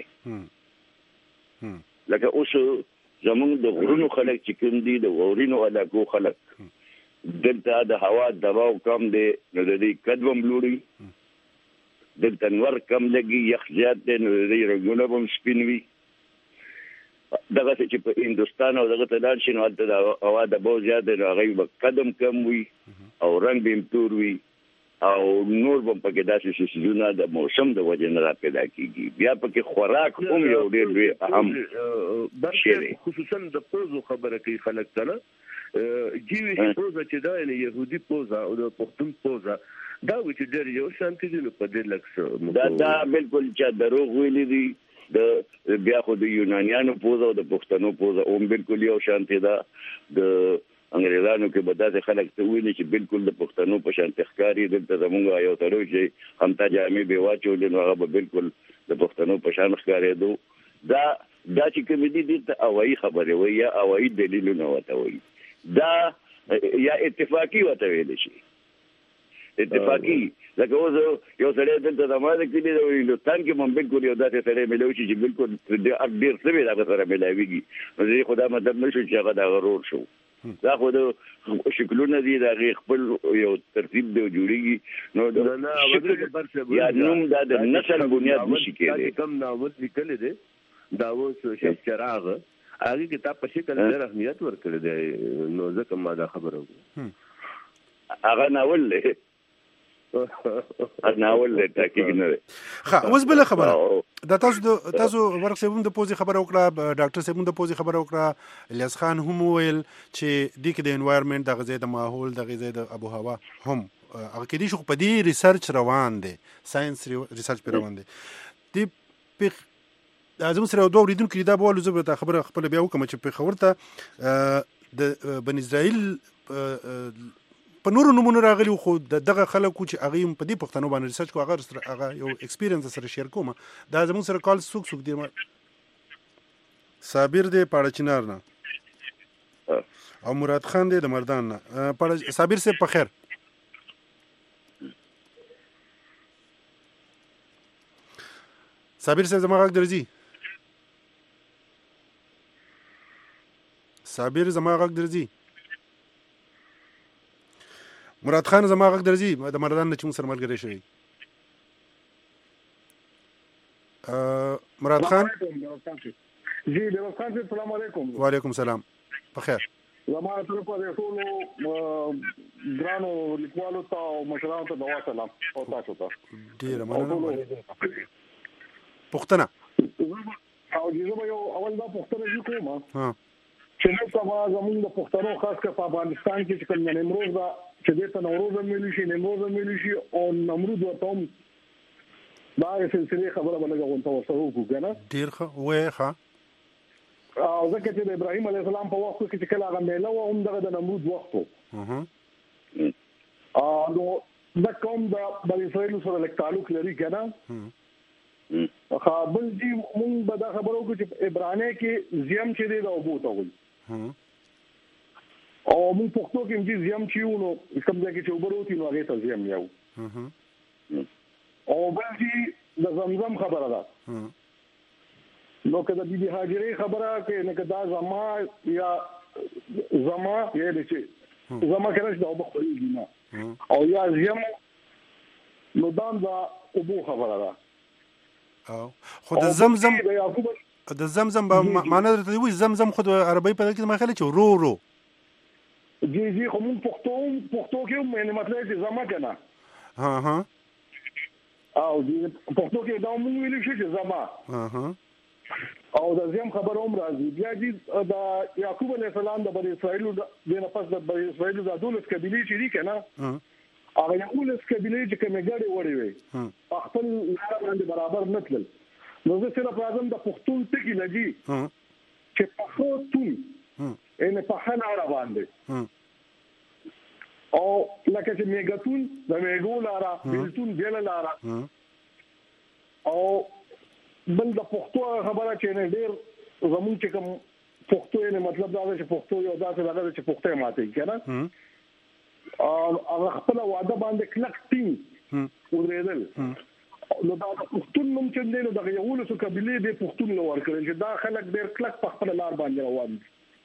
لکه اوس زمونږ د غرونو خلک چې کوم دي د غورینو علاقو خلک دلته د هوا دباو کم دی نو د دې قدم لوري دلته نور کم لګي یخ زیات دی نو د دې رنګونه هم سپین وي دغه چې په هندستان او دغه ته لاړ شي نو هلته د هوا دباو زیات دی نو هغوی به قدم کم وي او رنګ به هم تور وي او نور به پکې داسې څیزونه د موسم د وجې نه را پیدا کېږي بیا پکې خوراک هم یو ډېر لوی اهم شی دی خصوصا د پوزو خبره کوي خلک ته نه جیوي پوزه چې دا یعنی یهودي پوزه او د پښتون پوزه دا و چې ډېر یو شانتي دي نو په دې لکه دا دا بالکل چې دروغ ویلي دي د بیا خو د یونانیانو پوزا او د پښتنو پوزا هم بالکل یو شانتي ده. د انګریزانو کې بداسه خلک ته ویلي چې بالکل د پښتنو په شان تخکاری دلته زمونږ یو تړو چې همتا جامې به واچول نو هغه بالکل د پښتنو په شان ښکارېدو. دا دا چې کوم دي د اوایي خبره وي یا اوایي دلیل نه وته وي دا یا اتفاقی وته ویل شي اتفاقی لکه اوس یو سړی دلته زماده کې دی د هندوستان کې هم بالکل یو داسې سړی ملوي چې بالکل ډېر څه ویل هغه سره ملاويږي. نو زه خدا مطلب نشو چې هغه دا غرور شو. دا خو د شکلونه دي دا خپل یو ترتیب دی جوړیږي. نو یا نوم دا د نسل بنیاد نشي کېږي. کم نامت لیکل دي دا و چې چراغ هغه کتاب په شکل ډېر اهمیت ورکړی دی. نو ځکه ما دا خبره وکړه هغه ناول له ناول له تحقیق نه دی. ها اوس بل خبره دا تاسو د تاسو ورک سیبون د پوزي خبره وکړه ډاکټر سیبون د پوزي خبره وکړه الیاس خان هم ویل چې د کې د انوایرنمنت د غذا د ماحول د غذا د ابو هوا هم هغه کې دي شو په دې ریسرچ روان دي ساينس ریسرچ په روان دي دی په اعظم سره دوه ریډونکو دا بوله زه به خبره خپل بیا وکم چې په خبرته د بن اسرائیل په نورو نمونه راغلی خو دغه خلکو چې هغه په دې پښتنو باندې ریسرچ کو هغه هغه یو ایکسپیرینس سره شیر کوم دا زمون سره کال سوک سوک دی صابر دی پاړه چنار نه او مراد خان دی د مردان نه پاړه صابر سے په خیر صابر سے زما غږ درځي صابر زما غږ درځي مراد خان زما غږ درځي د مردان نه چې موږ سره ملګری شوی مراد خان جی مراد خان السلام علیکم. وعلیکم السلام په خیر. زما طرف د ټولو ګرانو لیکوالو ته او مشرانو ته دوا سلام او تاسو ته ډیره مننه. پښتنه او جزو یو اول دا پښتنه جو کوم ها چې نو سبا زمونږ د پښتنو خاص کر په افغانستان کې چې کوم نمروز دا چې د نوروز ملي شي نمروز ملي شي او نمرود ورته دا سلسله خبره بلګه غونته ورسره وګڼه ډیر ښه وای ښه او ځکه چې د ابراهيم عليه السلام په وخت کې چې کله هغه میله و هم دغه د نمرود وخت وو ا نو دا کوم د بل اسرائیل سره لیک تعلق لري کنه خو بل دي مونږ به دا خبرو کې چې ابرانه کې زیم چې دی دا وبوته وي او موږ پښتو کې موږ زیم چې ونو کوم ځای کې چې وبروتي نو هغه ته زیم یو او بل دي د زمزم خبره ده نو کله د دې هاجرې خبره کې نه کدا زما یا زما یا د چې زما کې راځي او بخوري نه او یا زیم نو دام دا ابو خبره ده او خود زمزم د زمزم به معنی درته وي زمزم خود عربی په کې ما خلک چې رو رو جی جی خو مون پښتو پښتو کې مې مطلب چې زما کنه ها ها او دې پښتو کې دا مونږ ویل شي چې زما ها ها او د زم خبر هم راځي بیا چې د یعقوب علیه السلام د بنی اسرائیل د نه پس د بنی اسرائیل د دولت قبیله چې دي کنه هغه یو لس قبیله چې کومه ګړې وړي وي خپل لار باندې برابر نه تلل نو زه سره پرازم د پښتون ټکی لګي چې پښتون ان په حال عرب باندې او لکه چې میګتون د میګو لارا بلتون بیل لارا او بل د پښتو خبره چې نه ډیر زمون چې کوم پښتو یې مطلب دا چې پښتو یو داسې لګا چې پښتو ماته کنه او هغه خپل واده باندې کلک ټینګ ورېدل نو دا پښتون نوم چې دی نو د یو لسو قبيله د پښتون لور کړل چې دا خلک ډیر کلک په خپل لار باندې روان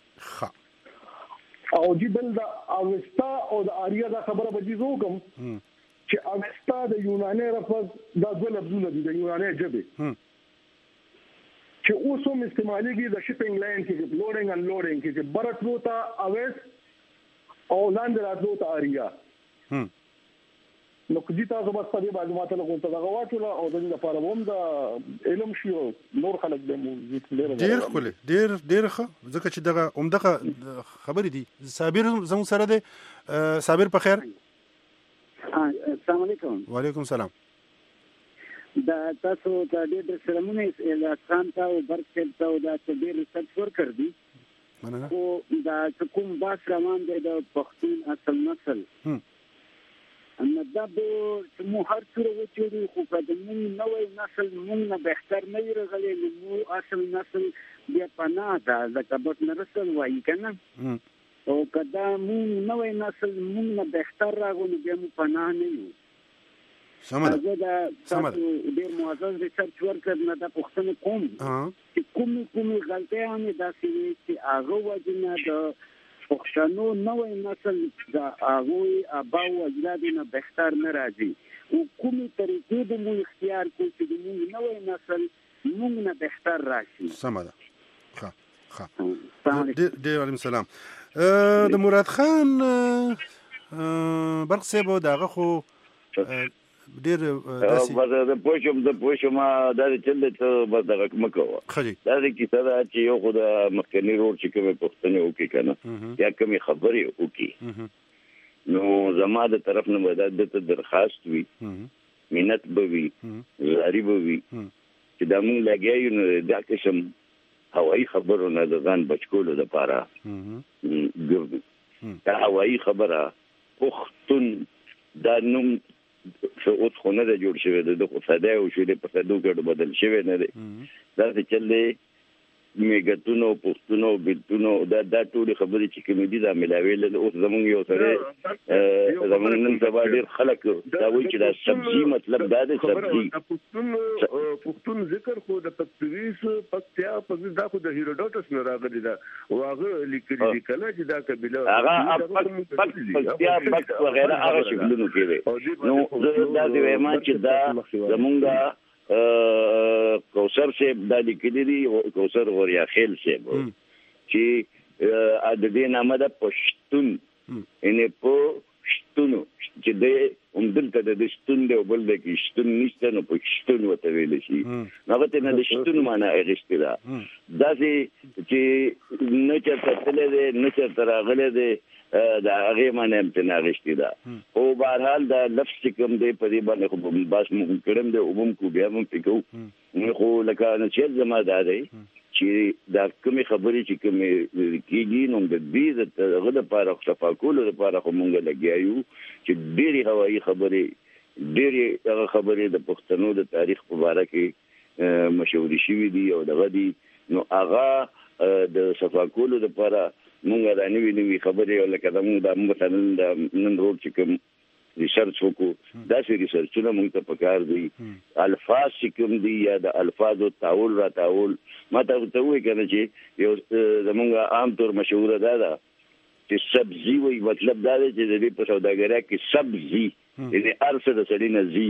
دي او دی بل دا اوستا او د آریا دا خبره به دي کوم چې اوستا د یوناني لفظ دا د لفظونه دي د یوناني ژبه چې اوس هم استعمالېږي د شپینګ لاین کې لوډینګ ان لوډینګ کې چې برت وتا اوس او لاندې راتلو ته آریا نو کدي تاسو بس په دې باندې ماته له کومه دغه واټوله او د دې لپاره هم د علم شي نور خلک د مو ډیر خل ډیر ډیر ښه ځکه چې دغه عمدغه خبرې دي صابر زمو سره دی صابر په خیر السلام علیکم وعلیکم السلام دا تاسو ته ډېر سلامونه الیاس خان ته او برق صاحب ته او دا چې ډېر ریسرچ ورکړ دي خو دا کوم باس روان دی د پښتون اصل نسل نو دا به مو هر څوره وچوري خو په دې نوې نسل موږ نه بهتر نه راغلي نو اصل نسل بیا پناه ده ځکه به نه رسل وایي کنه او کدا موږ نوې نسل موږ نه بهتر راغلو بیا مو پناه نه یو سمه ده سمه ډیر معزز ریسرچ ورکړ نه دا پښتنه کوم چې کوم کوم غلطیاں داسې چې هغه وجنه د پښتنو نوې نسل دا هغه ابا او اجداد نه بهتر نه راځي او کومې طریقې د مو اختیار کو چې د مو نوې نسل موږ نه بهتر راشي سمه ده ښه ښه ډېر علیکم السلام د مراد خان برق صاحب دغه خو ډېر داسې د پوښوم د پوښوم دا چې ته بس دغه مکو دا د کیسه دا چې یو خو د مخکنی روډ چې کومه پښتنه وکي کنه یا کومه خبرې وکي نو زما د طرف نه مدد ته درخواست وي مينت به وي زاري به وي چې دا مونږ لګیایو نو دا قسم هوایي خبرو نه د ځان بچکولو لپاره ګرځو دا هوایي خبره پښتون دا نوم اوس خو نه جوړ شوی د خدای او شوی په صدو کې بدل شوی نه دی دا چې چلې میګتونو پښتونو بلتونو دا دا ټول خبرې چې کوم دي دا ملاوي له اوس زمونږ یو سره زمونږ نن سبا ډېر خلک دا وایي چې دا سبزي مطلب دا دی سبزي پښتون پښتون ذکر خو د تفسیریس پکتیا په دا خو د هیروډوټس نه راغلی دا واغه لیکلي دي کله چې دا قبيله هغه پکتیا پک وغیرہ هغه شکلونو کې وي نو دا د ویما چې دا زمونږ کوثر سے د لیکلي دي کوثر غوریا خیل سے چې د دې نامه د پښتون ان پښتون چې د همدلته د شتون دی او بل د شتون نشته نو پښتون وته ویل شي هغه ته نه د شتون معنی اغشتي دا دا چې نه چرته تللی دی نه چرته راغلی دی دا هغه معنی هم ته نه اغشتي دا او بهرحال دا لفظ کوم دی په دې باندې خو باس مو کړم دی او هم کو بیا هم پکو خو لکه نه چې زما دا دی چې دا کومې خبرې چې کومې کېږي نو د دې دغه لپاره تفاکر لپاره خو مونږ لګیایو چې ډېرې هوایي خبرې ډېرې هغه خبرې د پښتنو د تاریخ په اړه کې مشورې شوې دي او دغه دي نو هغه د تفاکر لپاره مونږ د نوې نوې خبرې او لکه زموږ د مثلا نن روډ چې کوم ریسرچ وکړو دا چې ریسرچونه موږ ته پکار دي الفاظ چې کوم دي یا د الفاظو تعول را تعول ما ته وایي کنه چې یو زموږ عام طور مشهوره ده دا چې سبزي وایي مطلب دا دی چې د دې په سوداګرۍ کې سبزي یعنې ارسه د سړي نه زي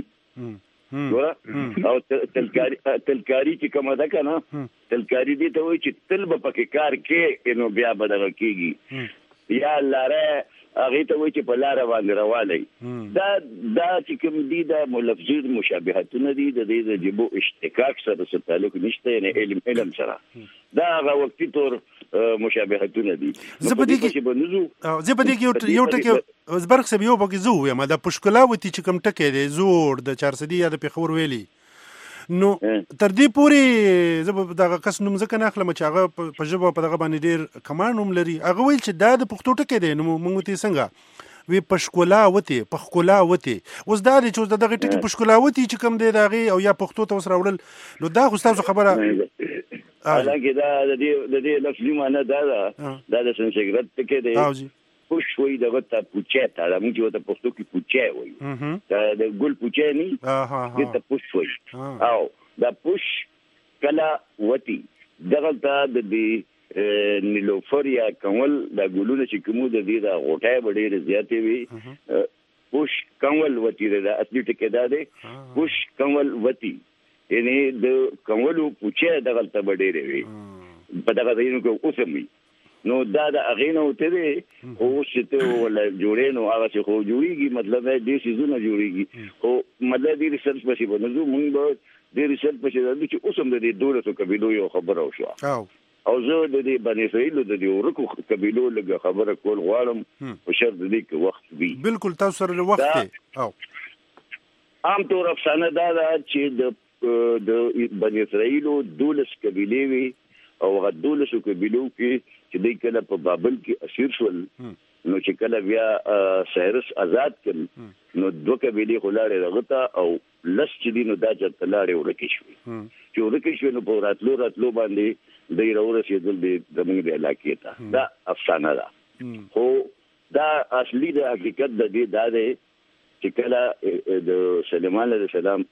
او تلکاری تلکاری چې کومه ده کنه تلکاری دې ته وایي چې تل به پکې کار کې نو بیا به دغه کېږي یا لاره هغه ته وایي چې په لار باندې رواني دا دا چې کوم دي دا لفظي مشابهتونه دي د دې د جبو اشتقاق سره څه تعلق نشته نه علم علم سره دا هغه وختي تور مشابهتونه دي زبدي کې زبدي کې یو ټکی زبرق سم یو پکې زو یم دا پښکلاوتی چې کوم ټکی دی زوړ د چار سدي یا د پیښور ویلي نو تر دې پورې زه دغه کس نوم ځکه نه اخلم چې هغه په ژبه په دغه باندې ډېر کمان نوم لري هغه ویل چې دا د پښتو ټکی دی نو موږ ته څنګه وی پښکولا وته پښکولا وته اوس دا چې اوس دغه ټکی پښکولا وته چې کوم دی دغه او یا پښتو ته وسره وړل نو دا خو تاسو خبره حالانکه دا د دې د دې لفظي معنی دا دا د سنسګرت ټکی دی پوش وي دغه ته پوچه تا موږ ته پښتو کې پوچه وي دا د ګل پوچه نه دې ته پوش وي او دا پوش کلا وتی دغه ته د دې نیلوفر یا کمل دا ګلونه چې کومو د دې دا غوټه ډېر زیاتې وي پوش کمل وتی دا اصلي ټکی دا دی پوش کمل وتی یعنی د کملو پوچه دغه ته ډېر وي په دغه ځای کې اوسمي نو دا د اغینه وته دي او شته ولا جوړې نو هغه څه خو جوړیږي مطلب دې سيزونه جوړیږي او مطلب دې ریسرچ پسې ونځو موږ به دې ریسرچ پسې راځو چې اوسم دې دولتو قبيلو یو خبره وشو او زه د دې باندې فعل د دې ورکو قبيلو لږه خبره کول غواړم په شرط دې کې وخت وي بالکل تاسو سره وخت او عام طور افسانه دا ده چې د د بنی اسرائیلو دولس قبیلې وي او هغه دولسو قبیلو کې چې دوی کله په بابل کې اسیر شول نو چې کله بیا سایرس آزاد کړ نو دوه قبیلې خلاړې رغته او لس چې دي نو دا چې تلاړې ورکې شوې چې ورکې شوې نو په راتلو راتلو باندې دوی راورسېدل د زموږ د علاقې ته دا افسانه ده خو دا اصلي د حقیقت د دې دا دی چې کله د سلیمان علیه السلام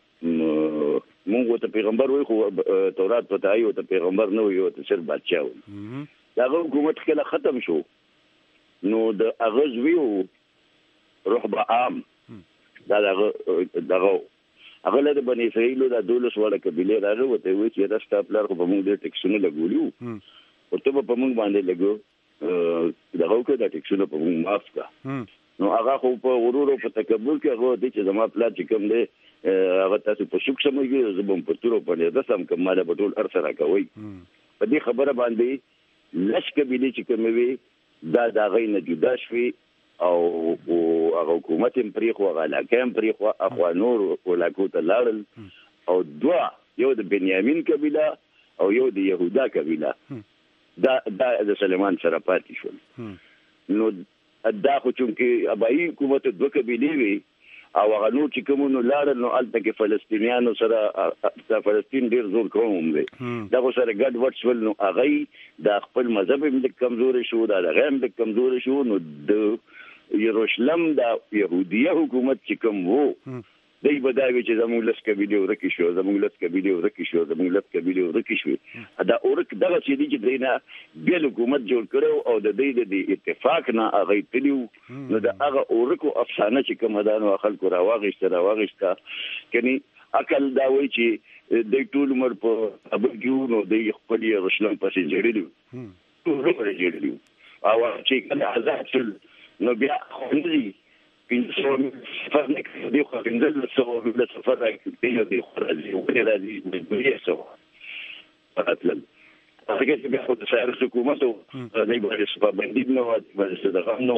مونږ ته پیغمبر وای خو تورات پته ایو ته پیغمبر نه وي ته صرف بادشاہ و دا حکومت کله ختم شو نو د اغاز ویو رهب عام دا دغه هغه له بنی اسرائیل د دولس وړه قبیله راغوته وي چې دا سټاپلر په موږ د ټیکسونه لګولیو او ته په موږ باندې لګو دغه کو د ټیکسونه په موږ معاف کا نو هغه خو په غرور او په تکبر کې هغه د چې زما پلا چې کوم دی هغه تاسو په شوک سموي زبم په تورو باندې د سم کماله بټول ارسره کوي په دې خبره باندې لش قبیله چې کوم وي دا دا غي نه جدا شوي او هغه حکومت هم پرې خو هغه علاقه هم پرې خو اخوا نور ولاکو ته لاړل او دوا یو د بنیامین قبیله او یو د یهودا قبیله دا دا د سلیمان سره پاتې شول نو دا خو چې ابای حکومت دوه قبیلې وي او هغه نو چې کوم نو لاړ نو الته کې فلسطینیانو سره فلسطین ډیر زور کوم دی دا خو سره ګډ وډ شول نو هغه د خپل مذهب هم د کمزوري شو دا هغه هم د کمزوري شو نو د یروشلم د يهودیه حکومت چې کوم وو دای بداوی چې زموږ لس قبیله ورکی شو زموږ لس قبیله ورکی شو زموږ لس قبیله ورکی شو دا اورک دغه چې دی چې دینه بیل حکومت جوړ کړو او د دې د اتفاق نه هغه تلیو نو دا هغه اورکو افسانه چې کوم دانو خلکو راواغشت راواغشت کني عقل دا وایي چې د ټول عمر په ابل کې نو د خپل رسلم پسې جوړیدو ټول عمر جوړیدو او چې کله آزاد شول نو بیا خوندي پینځه سفر نه کوي دی خو پینځه سو د سفر راځي دی خو راځي او دی راځي د دې سو پاتل هغه چې بیا د سایره حکومت او د ایبرس په باندې نو د صدقه نو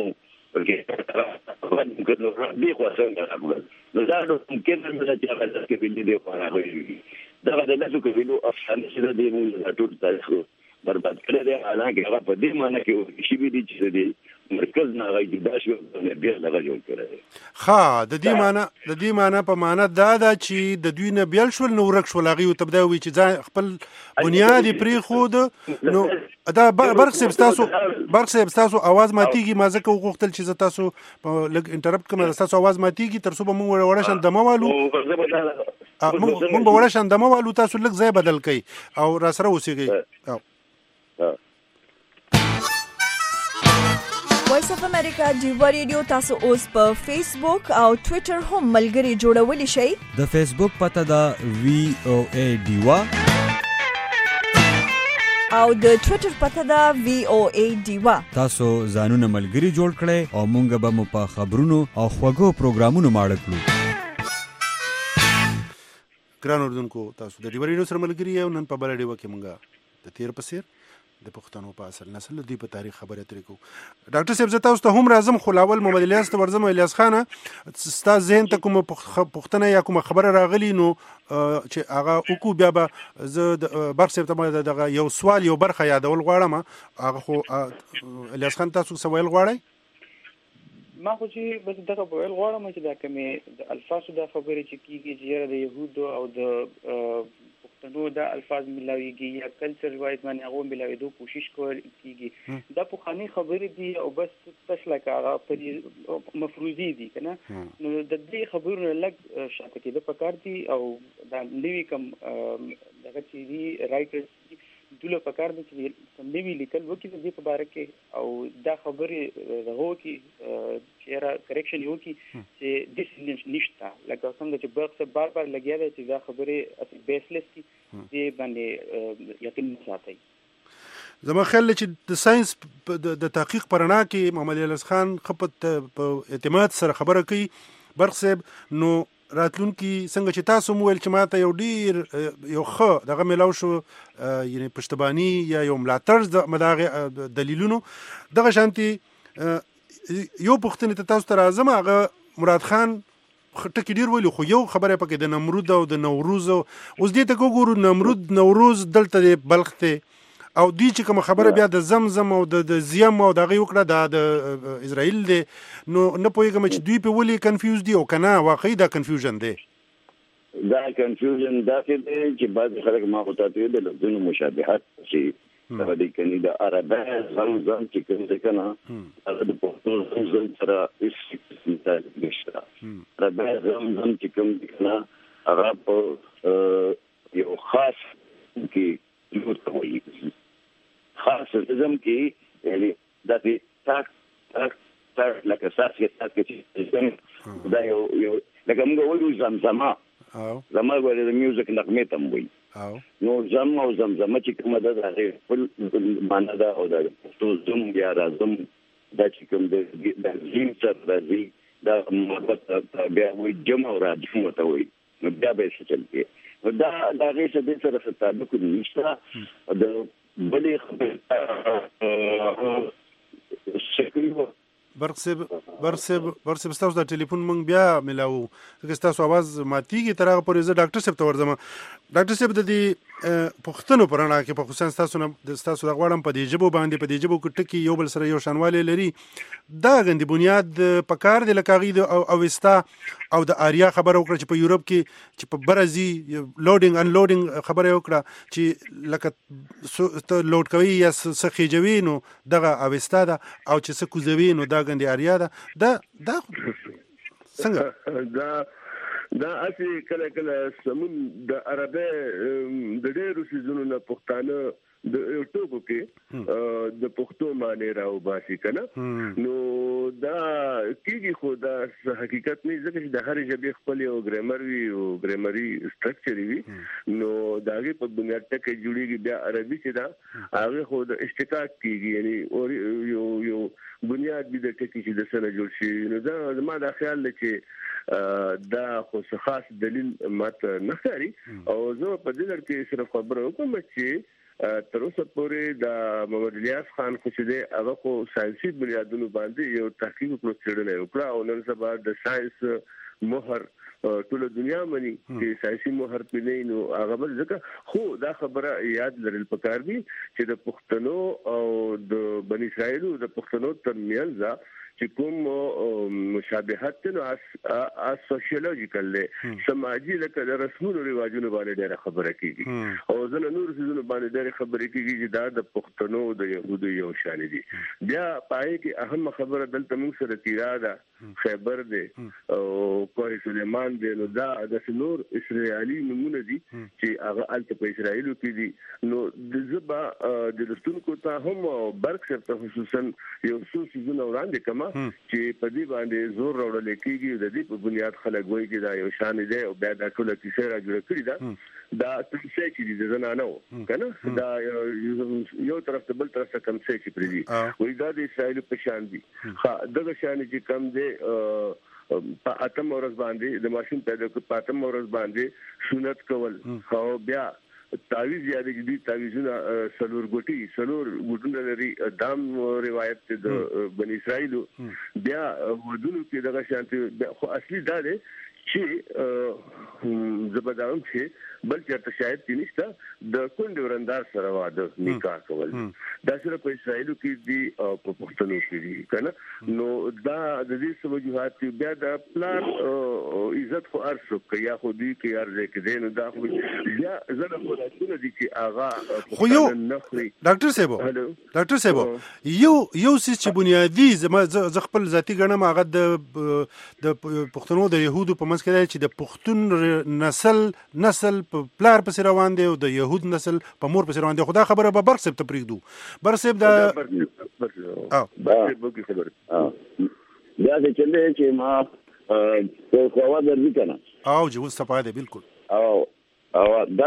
ورګه ممکن دی خو څنګه راغله نو دا ممکن نه چې هغه کې بل دی خو راغلی دا د لاسو کې ویلو افسانه چې د موږ ټول تاریخ برباد کړی دی حالانکه هغه په دې معنی کې شي به دي چې دی مرکز نه غوډي دا شو بیا لږ جوړ کړی ها د دې معنی د دې معنی په معنی دا دا چې د دوی نه بیل شول نو ورک شول هغه ته بداوي چې ځان خپل بنیادی پری خود نو دا برخ سب تاسو برخ سب تاسو आवाज ماتيږي ما ځکه وغوښتل چې تاسو لږ انټرپټ کوم تاسو आवाज ماتيږي تر څو به موږ وړه شان دموالو موږ به وړه شان دموالو تاسو لږ ځای بدل کړئ او را سره اوسېږئ وایس اف امریکا ډیوا ریډیو تاسو اوس په فیسبوک او ټوئیټر هم ملګري جوړولی شئ د فیسبوک پته دا وی او ای ډیوا او د ټوئیټر پته دا وی او ای ډیوا تاسو ځانونه ملګري جوړ کړئ او مونږ به مو په خبرونو او خوږو پروګرامونو ماړه کړو ګران اردوونکو تاسو د ډیوا ریډیو سره ملګري یو نن په بل ډیوا کې مونږه د تیر په سیر د پښتنو په اصل نسل دی په تاریخ خبره ترې کو ډاکټر صاحب زه تاسو ته هم راځم خلاول محمد الیاس ته ورځم الیاس خانه ستا ذهن ته کوم پښتنه یا کوم خبره راغلی نو چې هغه وکړو بیا به زه د برخ صاحب ته دغه یو سوال یو برخه یادول غواړم هغه خو الیاس خان تاسو سوال غواړئ ما خو چې بس دغه ویل غواړم چې دا کومې د الفاظو د خبرې چې کیږي چې د يهودو او د پښتنو د الفاظ ملاويږي یا کلچر وایز باندې هغه ملاويدو کوشش کول کیږي دا په خاني خبرې دي او بس تاسو لکه هغه په مفروضي دي کنه نو د دې خبرونو لګ شاته کې د پکار دي او دا نوی کم دغه چې دي رائټرز دوله پکار دي چې نوی لیکل وکړي د دې په اړه کې او دا خبرې راغو کې چې را کریکشن یو کې چې د نشته لکه څنګه چې برخه بار بار لګیا دی چې دا خبرې بیسلیس دي دې باندې یقین ساتي زما خیال چې د ساينس د تحقیق پرنا کې محمد الیاس خان خپت په اعتماد سره خبره کوي برخه نو راتلونکي څنګه چې تاسو مو ویل چې ماته یو ډیر یو ښه دغه ملاو شو یعنی پښتبانی یا یو ملاتړ د مداغه دلیلونو دغه شانتي یو پښتنه ته تاسو ته راځم هغه مراد خان ټکی ډیر ویلو خو یو خبره پکې د نمرود او د نوروز اوس دې ته وګورو نمرود نوروز دلته د بلخ ته او دوی چې کوم خبره بیا د زمزم او د زیم او دغه وکړه د اسرائیل دی نو نه پوهیږم چې دوی په ولې کنفیوز دي او کنه واقعي دا کنفیوژن دی دا کنفیوژن دا کې دی چې بعض خلک ما غوښتل دي د لفظونو مشابهت شي دا د کني د عربی زمزم چې کوم څه کنه هغه د پښتو زمزم سره هیڅ مثال نشته عربی زمزم چې کوم کنه هغه په یو خاص کې یو توي خاص زم کې یعنی دا چې تاک تاک تاک لکه ساس کې تاک چې دا یو یو لکه موږ وایو زمزمه او زما غوړې د میوزیک نغمه تم وي او نو زم او زمزمه چې کومه ده دا خپل معنا ده او دا پښتو زم یا راځم دا چې کوم د زین سره راځي دا محبت بیا وي جمع او راځم ته وي نو بیا به څه چلته دا دا غي څه د سره تعلق نشته د بلې خبره شکل برسب برسب برسب تاسو د ټلیفون مونږ بیا ملاو چې تاسو आवाज ماتيږي تر هغه پورې زه ډاکټر صاحب ته ورځم ډاکټر صاحب د دې پښتنو پرانا کې په خصوصا تاسو نه د تاسو غواړم په دې جبو باندې په دې جبو کې ټکی یو بل سره یو شانواله لري دا غندي بنیاد پکار د لکاغي او اوستا او د آریا خبره وکړه چې په یورپ کې چې په برازي لوډینګ ان لوډینګ خبره وکړه چې لکه ته لوډ کوي یا سخیجوي نو دغه اوستا ده او چې سکوزوي نو دا غندي آریا ده دا دا څنګه دا دا اسی کله کله سمون د عربی د ډېرو سيزونو نه پښتانه د یوټیوب کې د پښتو معنی راو باسي کنه نو دا کیږي خو دا حقیقت نه ځکه چې د هر ژبې خپل یو ګرامر وي او ګرامري سټرکچر وي نو داغه په بنیاد ته کې جوړیږي بیا عربي چې دا هغه خو د اشتقاق کیږي یعنی یو یو بنیاد دې د ټکی چې د سره جوړ شي نو دا زما د خیال دی چې دا خو خاص دلیل ماته نه ښکاري او زه په دې لړ کې صرف خبره وکم چې تر اوسه پورې د محمد الیاس خان خو چې دی هغه خو ساينسي بنیادونو باندې یو تحقیق وکړ څېړنه وکړه او نن سبا د ساينس مهر ټول دنیا مني چې ساينسي مهر پېنې نو هغه بل ځکه خو دا خبره یاد لرل پکار دي چې د پښتنو او د بنی اسرائیل د پښتنو ترمنځ چې کوم مشابهت نو اس سوشیولوژیکل له سماجی لکه د رسمونو رواجونو باندې ډېر خبره کیږي او ځنه نور څه باندې ډېر خبرې کیږي چې دا د پښتنو د يهودو یو شان دي بیا پای کې اهم خبره دلته موږ سره تیرا ده خیبر دی او کوه سلیمان دی نو دا د نور اسرائیلي نمونه دي چې هغه الته په اسرائیلو کې دي نو د زبا د لستونکو ته هم برک سره خصوصا یو څو سيزونه وړاندې کما چې په دې باندې زور راوړل کېږي د دې په بنیاد خلک وایي چې دا یو شان دی او بیا دا ټول کیسه را جوړ کړی دا دا څه چې دي زنانه و کنه دا یو طرف ته بل طرف ته کم څه چې پری دي وایي دا د اسرائیل په شان دي ها دغه شان چې کم دی په اتم ورځ باندې د ماشوم پیدا کول په اتم ورځ باندې سنت کول او بیا تعویذ یاد دي تعویذونه سلور ګوټي سلور ګوټونه لري دام روایت د بنی اسرائیل بیا ودونو کې دغه شانتي خو اصلي دا دی چې زبردام چې بل چرته شاید کې نشته د کند ورندار سره واده نکاح کول دا سره په اسرائیلو کې دي او په پښتنو کې دي کنه نو دا د دې سوجوهات بیا د پلان عزت خو ارسو کې یا خو دي کې ارزه کې دي نو دا خو بیا زنه خو راځي دي چې اغا خو یو ډاکټر صاحب ډاکټر صاحب یو یو چې بنیادی زما ز خپل ذاتی ګڼم هغه د د پښتنو د يهودو په منځ کې چې د پښتون نسل نسل په پلار پسې روان دی او د يهود نسل په مور پسې روان دی خدا خبره به برسب ته پریږدو برسب دا او برسب خبره دا چې چې ما په خوا درځي کنه او جو استفاده بالکل او او دا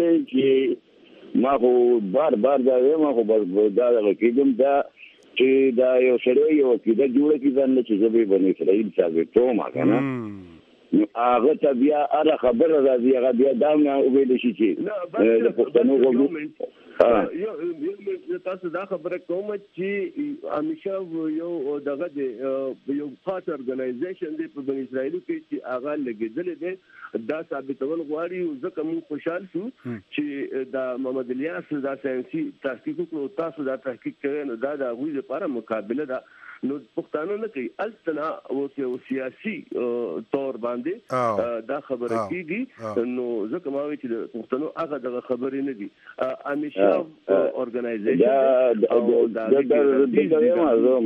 چې ما خو بار بار دا ما خو دا کېدم دا چې دا یو سړی یو کېده جوړه کېده چې زه به بنې اسرائیل ثابت ته ما کنه نو هغه ته بیا هغه خبره راځي هغه بیا دا نه ویل شي چې د پښتنو وګړو یو تاسو دا خبره کوم چې همیشه یو دغه یو خاص ارګنایزیشن دی په بن اسرائیل کې چې هغه لګیدل دي دا ثابتول غواړي ځکه موږ خوشحال شو چې دا محمد الیاس دا ساينسي تحقیق کو تاسو دا تحقیق کړئ نو دا د غوي لپاره مقابله ده نو پښتانه نه کوي التنا او سیاسي تور باندې دا خبره کیږي نو ځکه ما وی چې پښتنو هغه د خبرې نه دي همیشه اورګنایزیشن او دا د دې اعظم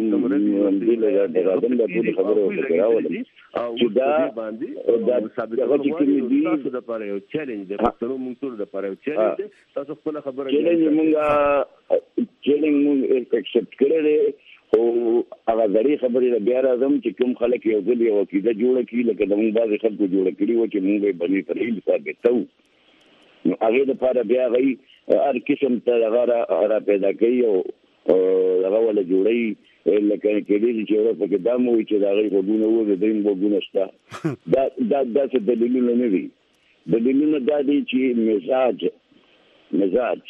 د راځم د ټول خبرو وکړاو چې دا دا ثابت کوي تاسو د لپاره یو چیلنج دی پښتنو موږ ټول د لپاره یو چیلنج دی تاسو خپل خبره چیلنج موږ چیلنج موږ اکسپټ کړی او هغه ځری خبرې بیا راځم چې کوم خلک یو ځل یو کیده جوړه کی لکه د موږ بعض خلکو جوړه کړي و چې موږ به بنې پرېل ثابتو نو هغه د لپاره بیا غي هر قسم ته هغه را پیدا کوي او هغه ول جوړي لکه کېدې چې اورو په دامو چې دا غي وګونه و د دین وګونه شته دا دا د څه دلیلونه نه وي دلیلونه دا دي چې مزاج مزاج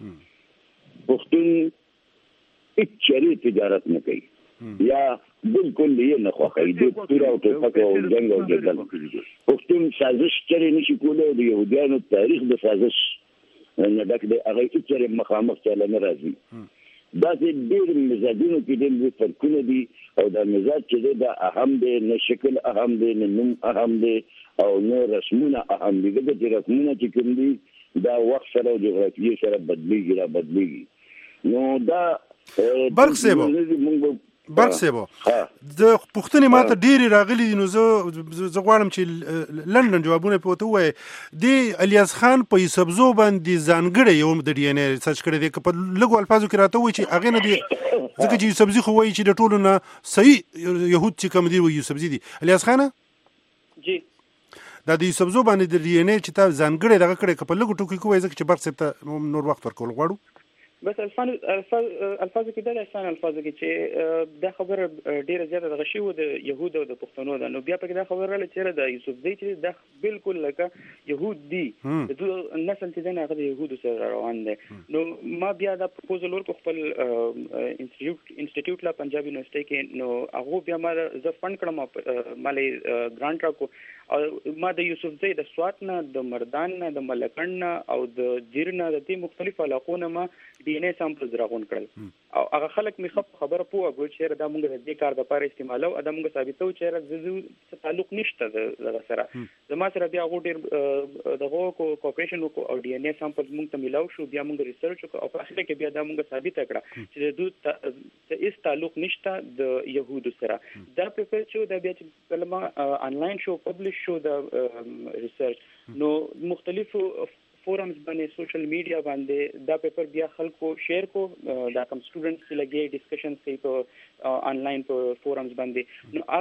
پښتون هیڅ چری تجارت نه کوي یا بالکل یې نه خوښوي د پورا او ټوپک او جنگ او جدل پښتون سازش چری نشي کولای د یهودانو تاریخ د سازش نه ډک دی هغه هیڅ چری مخامخ چاله نه راځي دا چې ډېر مزاجونو کې ډېر فرقونه دي او دا مزاج چې دا اهم دی نه شکل اهم دی نه نوم اهم دی او نه رسمونه اهم دي د دې رسمونه چې کوم دي دا وخت سره او جغرافیې سره بدلیږي را بدلیږي نو دا برق سیبو برق سیبو د پښتنې ماته ډېری راغلي دي نو زه زه غواړم چې لندن جوابونه پوته وای دی الیاس خان په یوسفزو باندې ځانګړی یو د ډي ان اي سرچ کړی دی په لګو الفاظو کې راته وای چې هغه نه دی ځکه چې یوسفزي خو وای چې د ټولو نه صحیح يهود چې کوم دی یوسفزي دي الیاس خان جی دا د یوسفزو باندې د ډي ان اي چې تا ځانګړی دغه کړی په لګو ټوکی کوی ځکه چې برق سیب ته نور وخت ورکول غواړو بس الفاظ الفاظ الفاظ کې د انسان الفاظ کې چې دا خبره ډیره زیاته د غشي و د يهود او د پښتنو ده نو بیا په دا خبره لري چې د یوسف زئی چې د بالکل لکه يهود دي د نسل چې نه هغه د يهود سره روان دي نو ما بیا دا پروپوزل ورکو خپل انسټیټیوټ انسټیټیوټ لا پنجاب یونیورسيټي کې نو هغه بیا ما ز فند کړم مالې ګرانټ راکو او ما د یوسف زئی د سوات نه د مردان نه د ملکن نه او د جیر نه د دې مختلف علاقو نه ما ډي ان اي سامپلز راغون کړل او هغه خلک می خبره پوه غوړ چې دا موږ د دې کار د لپاره استعمالو دا موږ ثابتو چې د تعلق نشته د سره زما سره بیا غوډ دغه کوپریشن او ډي ان اي سامپلز موږ ته ملاو شو بیا موږ ریسرچ وکړو او په اخر کې بیا دا موږ ثابت کړه چې د دوی هیڅ تعلق نشته د يهودو سره دا پیپر چې دا بیا چې کلمه انلاین شو پبلش شو د ریسرچ نو مختلفو فورمز باندې سوشل میډیا باندې دا پیپر بیا خلکو شیر کو دا کوم سټوډنټس چې لګي ډسکشن کوي په انلاین په فورمز باندې نو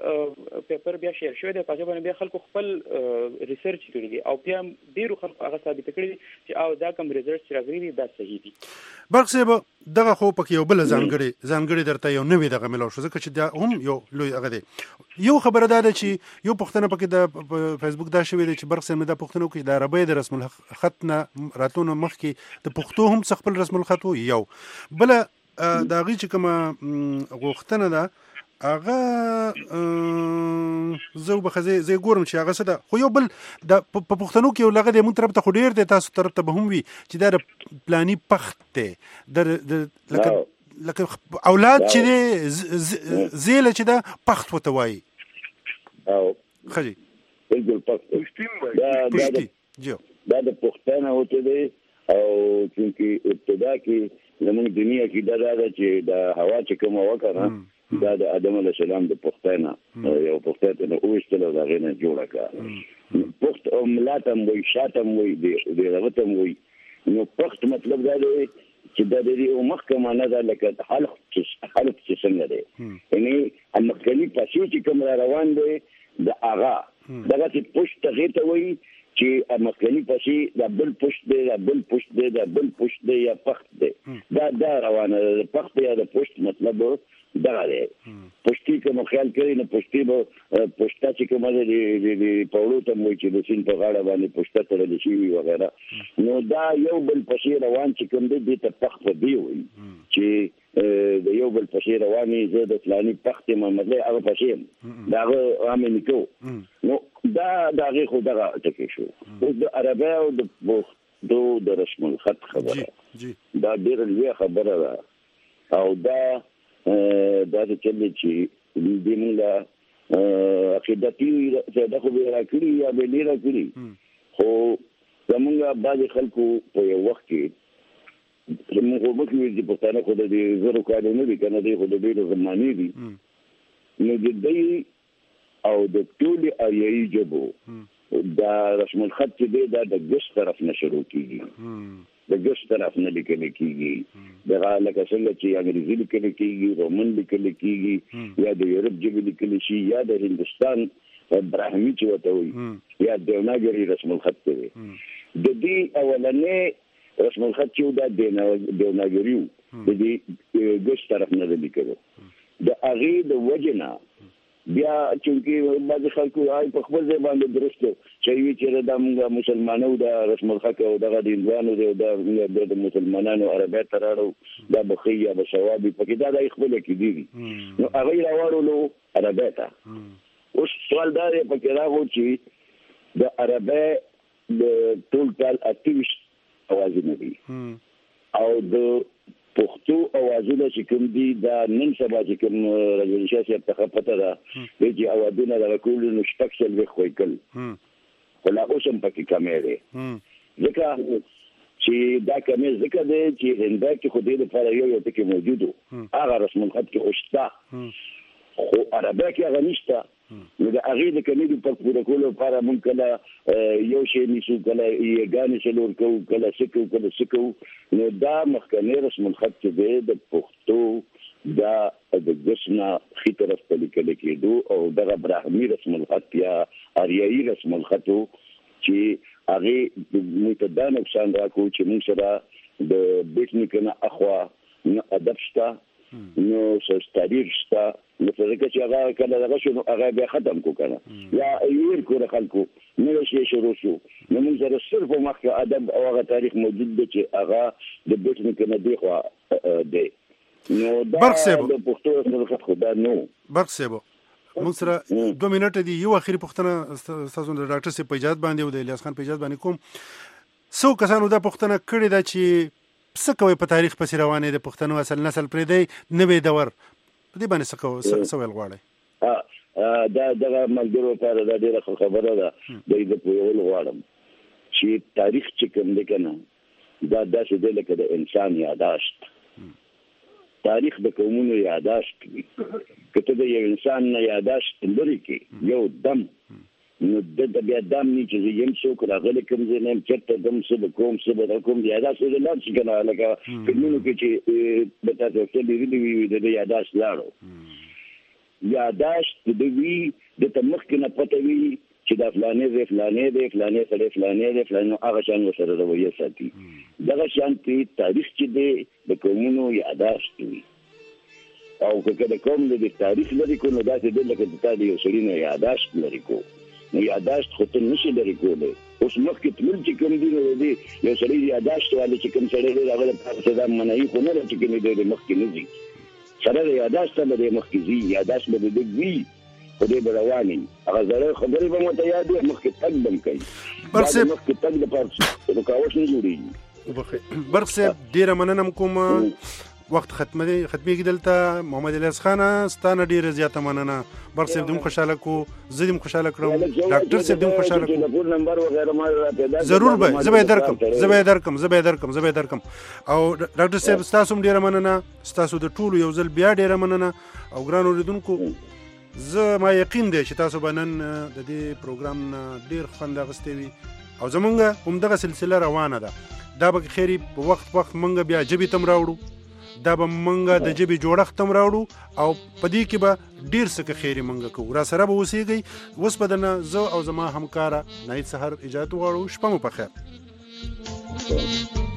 هغه پیپر بیا شیر شوی دی په ځای باندې بیا خلکو خپل ریسرچ کړی دی او بیا ډیرو خلکو هغه ثابت کړی چې او دا کوم ریسرچ راغلی دی دا صحیح دی برق صاحب دغه خو پکې یو بل ځانګړي ځانګړي درته یو نوې دغه ملو شو ځکه چې دا هم یو لوی هغه دی یو خبره ده چې یو پښتنه پکې د فیسبوک دا شوی دی چې برق صاحب د پښتنو کې د عربی د رسم الخط نه راتلون مخکې د پښتو هم خپل رسم الخط یو بل دا غي چې کومه غوښتنه ده هغه زه به خزه زه ګورم چې هغه څه ده خو یو بل د په پښتنو کې یو لغه د مون طرف ته خو ډیر د تاسو طرف ته به هم وي چې دا پلاني پخت ده د لکه لکه اولاد چې زیله چې دا پخت وته وایي او خجي بالکل پخت دا جو دا د پښتنه هوته دی او چې ابتدا کې زموږ دنیا کې دا دا چې د هوا چې کوم وکړه دا د آدم علیه السلام د پښتنه یو پښتنه او استل دا غنه جوړه کا پښت او ملاتم وای شاتم وای دی راوتم وای نو پښت مطلب دا دی چې دا د یو محکمه نه ده لکه حلق حلق چې څنګه دی یعنی المخکنی پاسې چې کوم روان دی د اغا دغه چې پښت غیته وای چې مخکنی پسې د بل پښت دی د بل پښت دی د بل پښت دی یا پخت دی دا دا روانه پخت یا د پښت مطلب دغه دی پښتي کوم خیال کوي نه پښتي به پښتا چې کومه د پاولو ته موي چې د سین په غاړه باندې پښتا تړل شي وغیرہ نو دا یو بل پښې روان چې کوم دی د پخ په دی وي چې د یو بل پښې رواني زه د فلاني پخ ته محمد له هغه پښې داغه عامل نکو نو دا دغه خو دغه ټکی شو اوس د عربی او د دو د رسم الخط خبره دا ډېر لوی خبره ده او دا دا چې چې دې موږ عقیدتي څه خو به راکړي یا به نه راکړي خو زمونږ بعض خلکو په یو وخت کې زموږ په مخ کې د پښتانه خو د زرو کارو نه دي کنه دی خو د ډېرو زماني دي نو د دې او د ټول اریایي جبو دا رسم الخط چې دی دا د ګس طرف نه شروع کیږي د ګس طرف نه لیکل کیږي دا لکه څنګه چې انګریزي لیکل کیږي رومن لیکل کیږي یا د یورپ ژبه لیکل شي یا د هندستان براهمي چې وته وي یا دیوناګري رسم الخط دی د دې اولنې رسم الخط چې دا دیوناګري د دې ګس طرف نه لیکل د اغه د وجنا بیا چې بعض خلکو آی په خپل ځای باندې درسته چې وی چې د موږ مسلمانانو د رسم الخط او دغه د انځوانو د مسلمانانو عربی تراړو دا بخیا به ثوابي پکې دا د خپل کې دي نو هغه راوړلو عربی ته اوس سوال دا پکې راغو چې د عربی د ټول ټال اټیویش اوازونه دي او د پښتو اوازونه چې کوم دي دا نن سبا چې کوم رجل شاسي په پته ده چې اوازونه د کول نو شپږ به خوې کول ولا اوسم پکې کمره ځکه چې دا کمه ځکه دی چې هنده کې خو دې لپاره یو یو ټکی موجودو هغه رسم الخط کې خوشتا خو عربی کې هغه نشته نو د هغې د کمیډو په پوره کولو لپاره موږ کله یو شی نیسو کله یګانې څلور کوو کله څه کوو کله څه کوو نو دا مخکنی رسم الخط چې دی د پښتو دا د ګس نه ښي طرف ته لیکل کېدو او دغه براهمي رسم الخط یا اریایي رسم الخط چې هغې موږ ته دا نقصان راکړو چې موږ سره د بیت نیکه نه اخوا نه ادب شته نو تاریخ شته نو څنګه چې هغه کله هغه شنو هغه بیا ختم کو کنه یا یې کور خلکو نو شي شروع شو نو موږ سره صرف مخکې ادب او هغه تاریخ موجود دی چې هغه د بیت نیکه نه دی خو دی نو دا د پښتو سره خدا نو برسېبو موږ سره دوه منټه دی یو اخیری پوښتنه تاسو د ډاکټر سي پیجات باندې او د الیاس خان پیجات باندې کوم څو کسانو دا پوښتنه کړې ده چې څه کوي په تاریخ پسې روانې د پښتنو اصل نسل پرې دی نوې دور په دې باندې څه کوي څه ویل غواړي دا دغه ملګرو لپاره دا ډېره خبره ده د دې په یو غواړم چې تاریخ چې کوم دی کنه دا داسې دی لکه د انسان یاداشت تاریخ د قومونو یاداشت وي کته د یو انسان نه یاداشت لري کې یو دم نو د بیا دام نه چې یم څوک راغلی کوم ځای نه چرته دم څه کوم څه به کوم یاداشت له لاس کې نه لکه کومونو کې چې د تاسو څه لري دی د یاداشت لاړو یاداشت د وی د تمخ کې نه پته وی چې دا فلانه دی فلانه دی فلانه سره فلانه دی فلانه هغه شان سره رویه ساتي دغه شانتي تاریخ چې دی د قومونو یاداشت وي او که د قوم د تاریخ لري کو نو دا چې د لکه د تاریخ یو سړي نه یاداشت لري کو نو یاداشت خو ته نشي لري کولی اوس مخکې تمل چې کوم دی نو دی یو سړي یاداشت والے چې کوم سړي دی هغه په دا منایي خو نه چې کوم دی مخکې نه ځي سره یاداشت له مخکې ځي یاداشت به دې وي په دې رواني هغه زړه خبرې به مو ته یاد وي مخکې تک بم کوي برسه مخکې تک د پاره رکاوټ نه جوړیږي برسه ډیره مننه کوم وخت ختمه ختمېږي دلته محمد الیاس خان ستانه ډیره زیاته مننه برسه دم خوشاله کو زدم خوشاله کړم ډاکټر صاحب دم خوشاله کو ټلیفون نمبر وغیرہ ما پیدا ضرور به زبې درکم زبې درکم زبې درکم زبې درکم او ډاکټر صاحب تاسو ډیره مننه تاسو د ټولو یو ځل بیا ډیره مننه او ګران اوریدونکو زه ما یقین دی چې تاسو بنن د دې پروګرام ډیر خوند اغستې وي او زمونږ همدغه سلسله روانه ده دا به خیری په وخت وخت مونږ بیا جبې تم راوړو دا به مونږ د جبې جوړښت تم راوړو او په دې کې به ډیر څه خیری مونږ کوو را سره به اوسېږئ اوس به دنه زه او زما همکاره نایت سحر اجازه غواړو شپه مو په خیر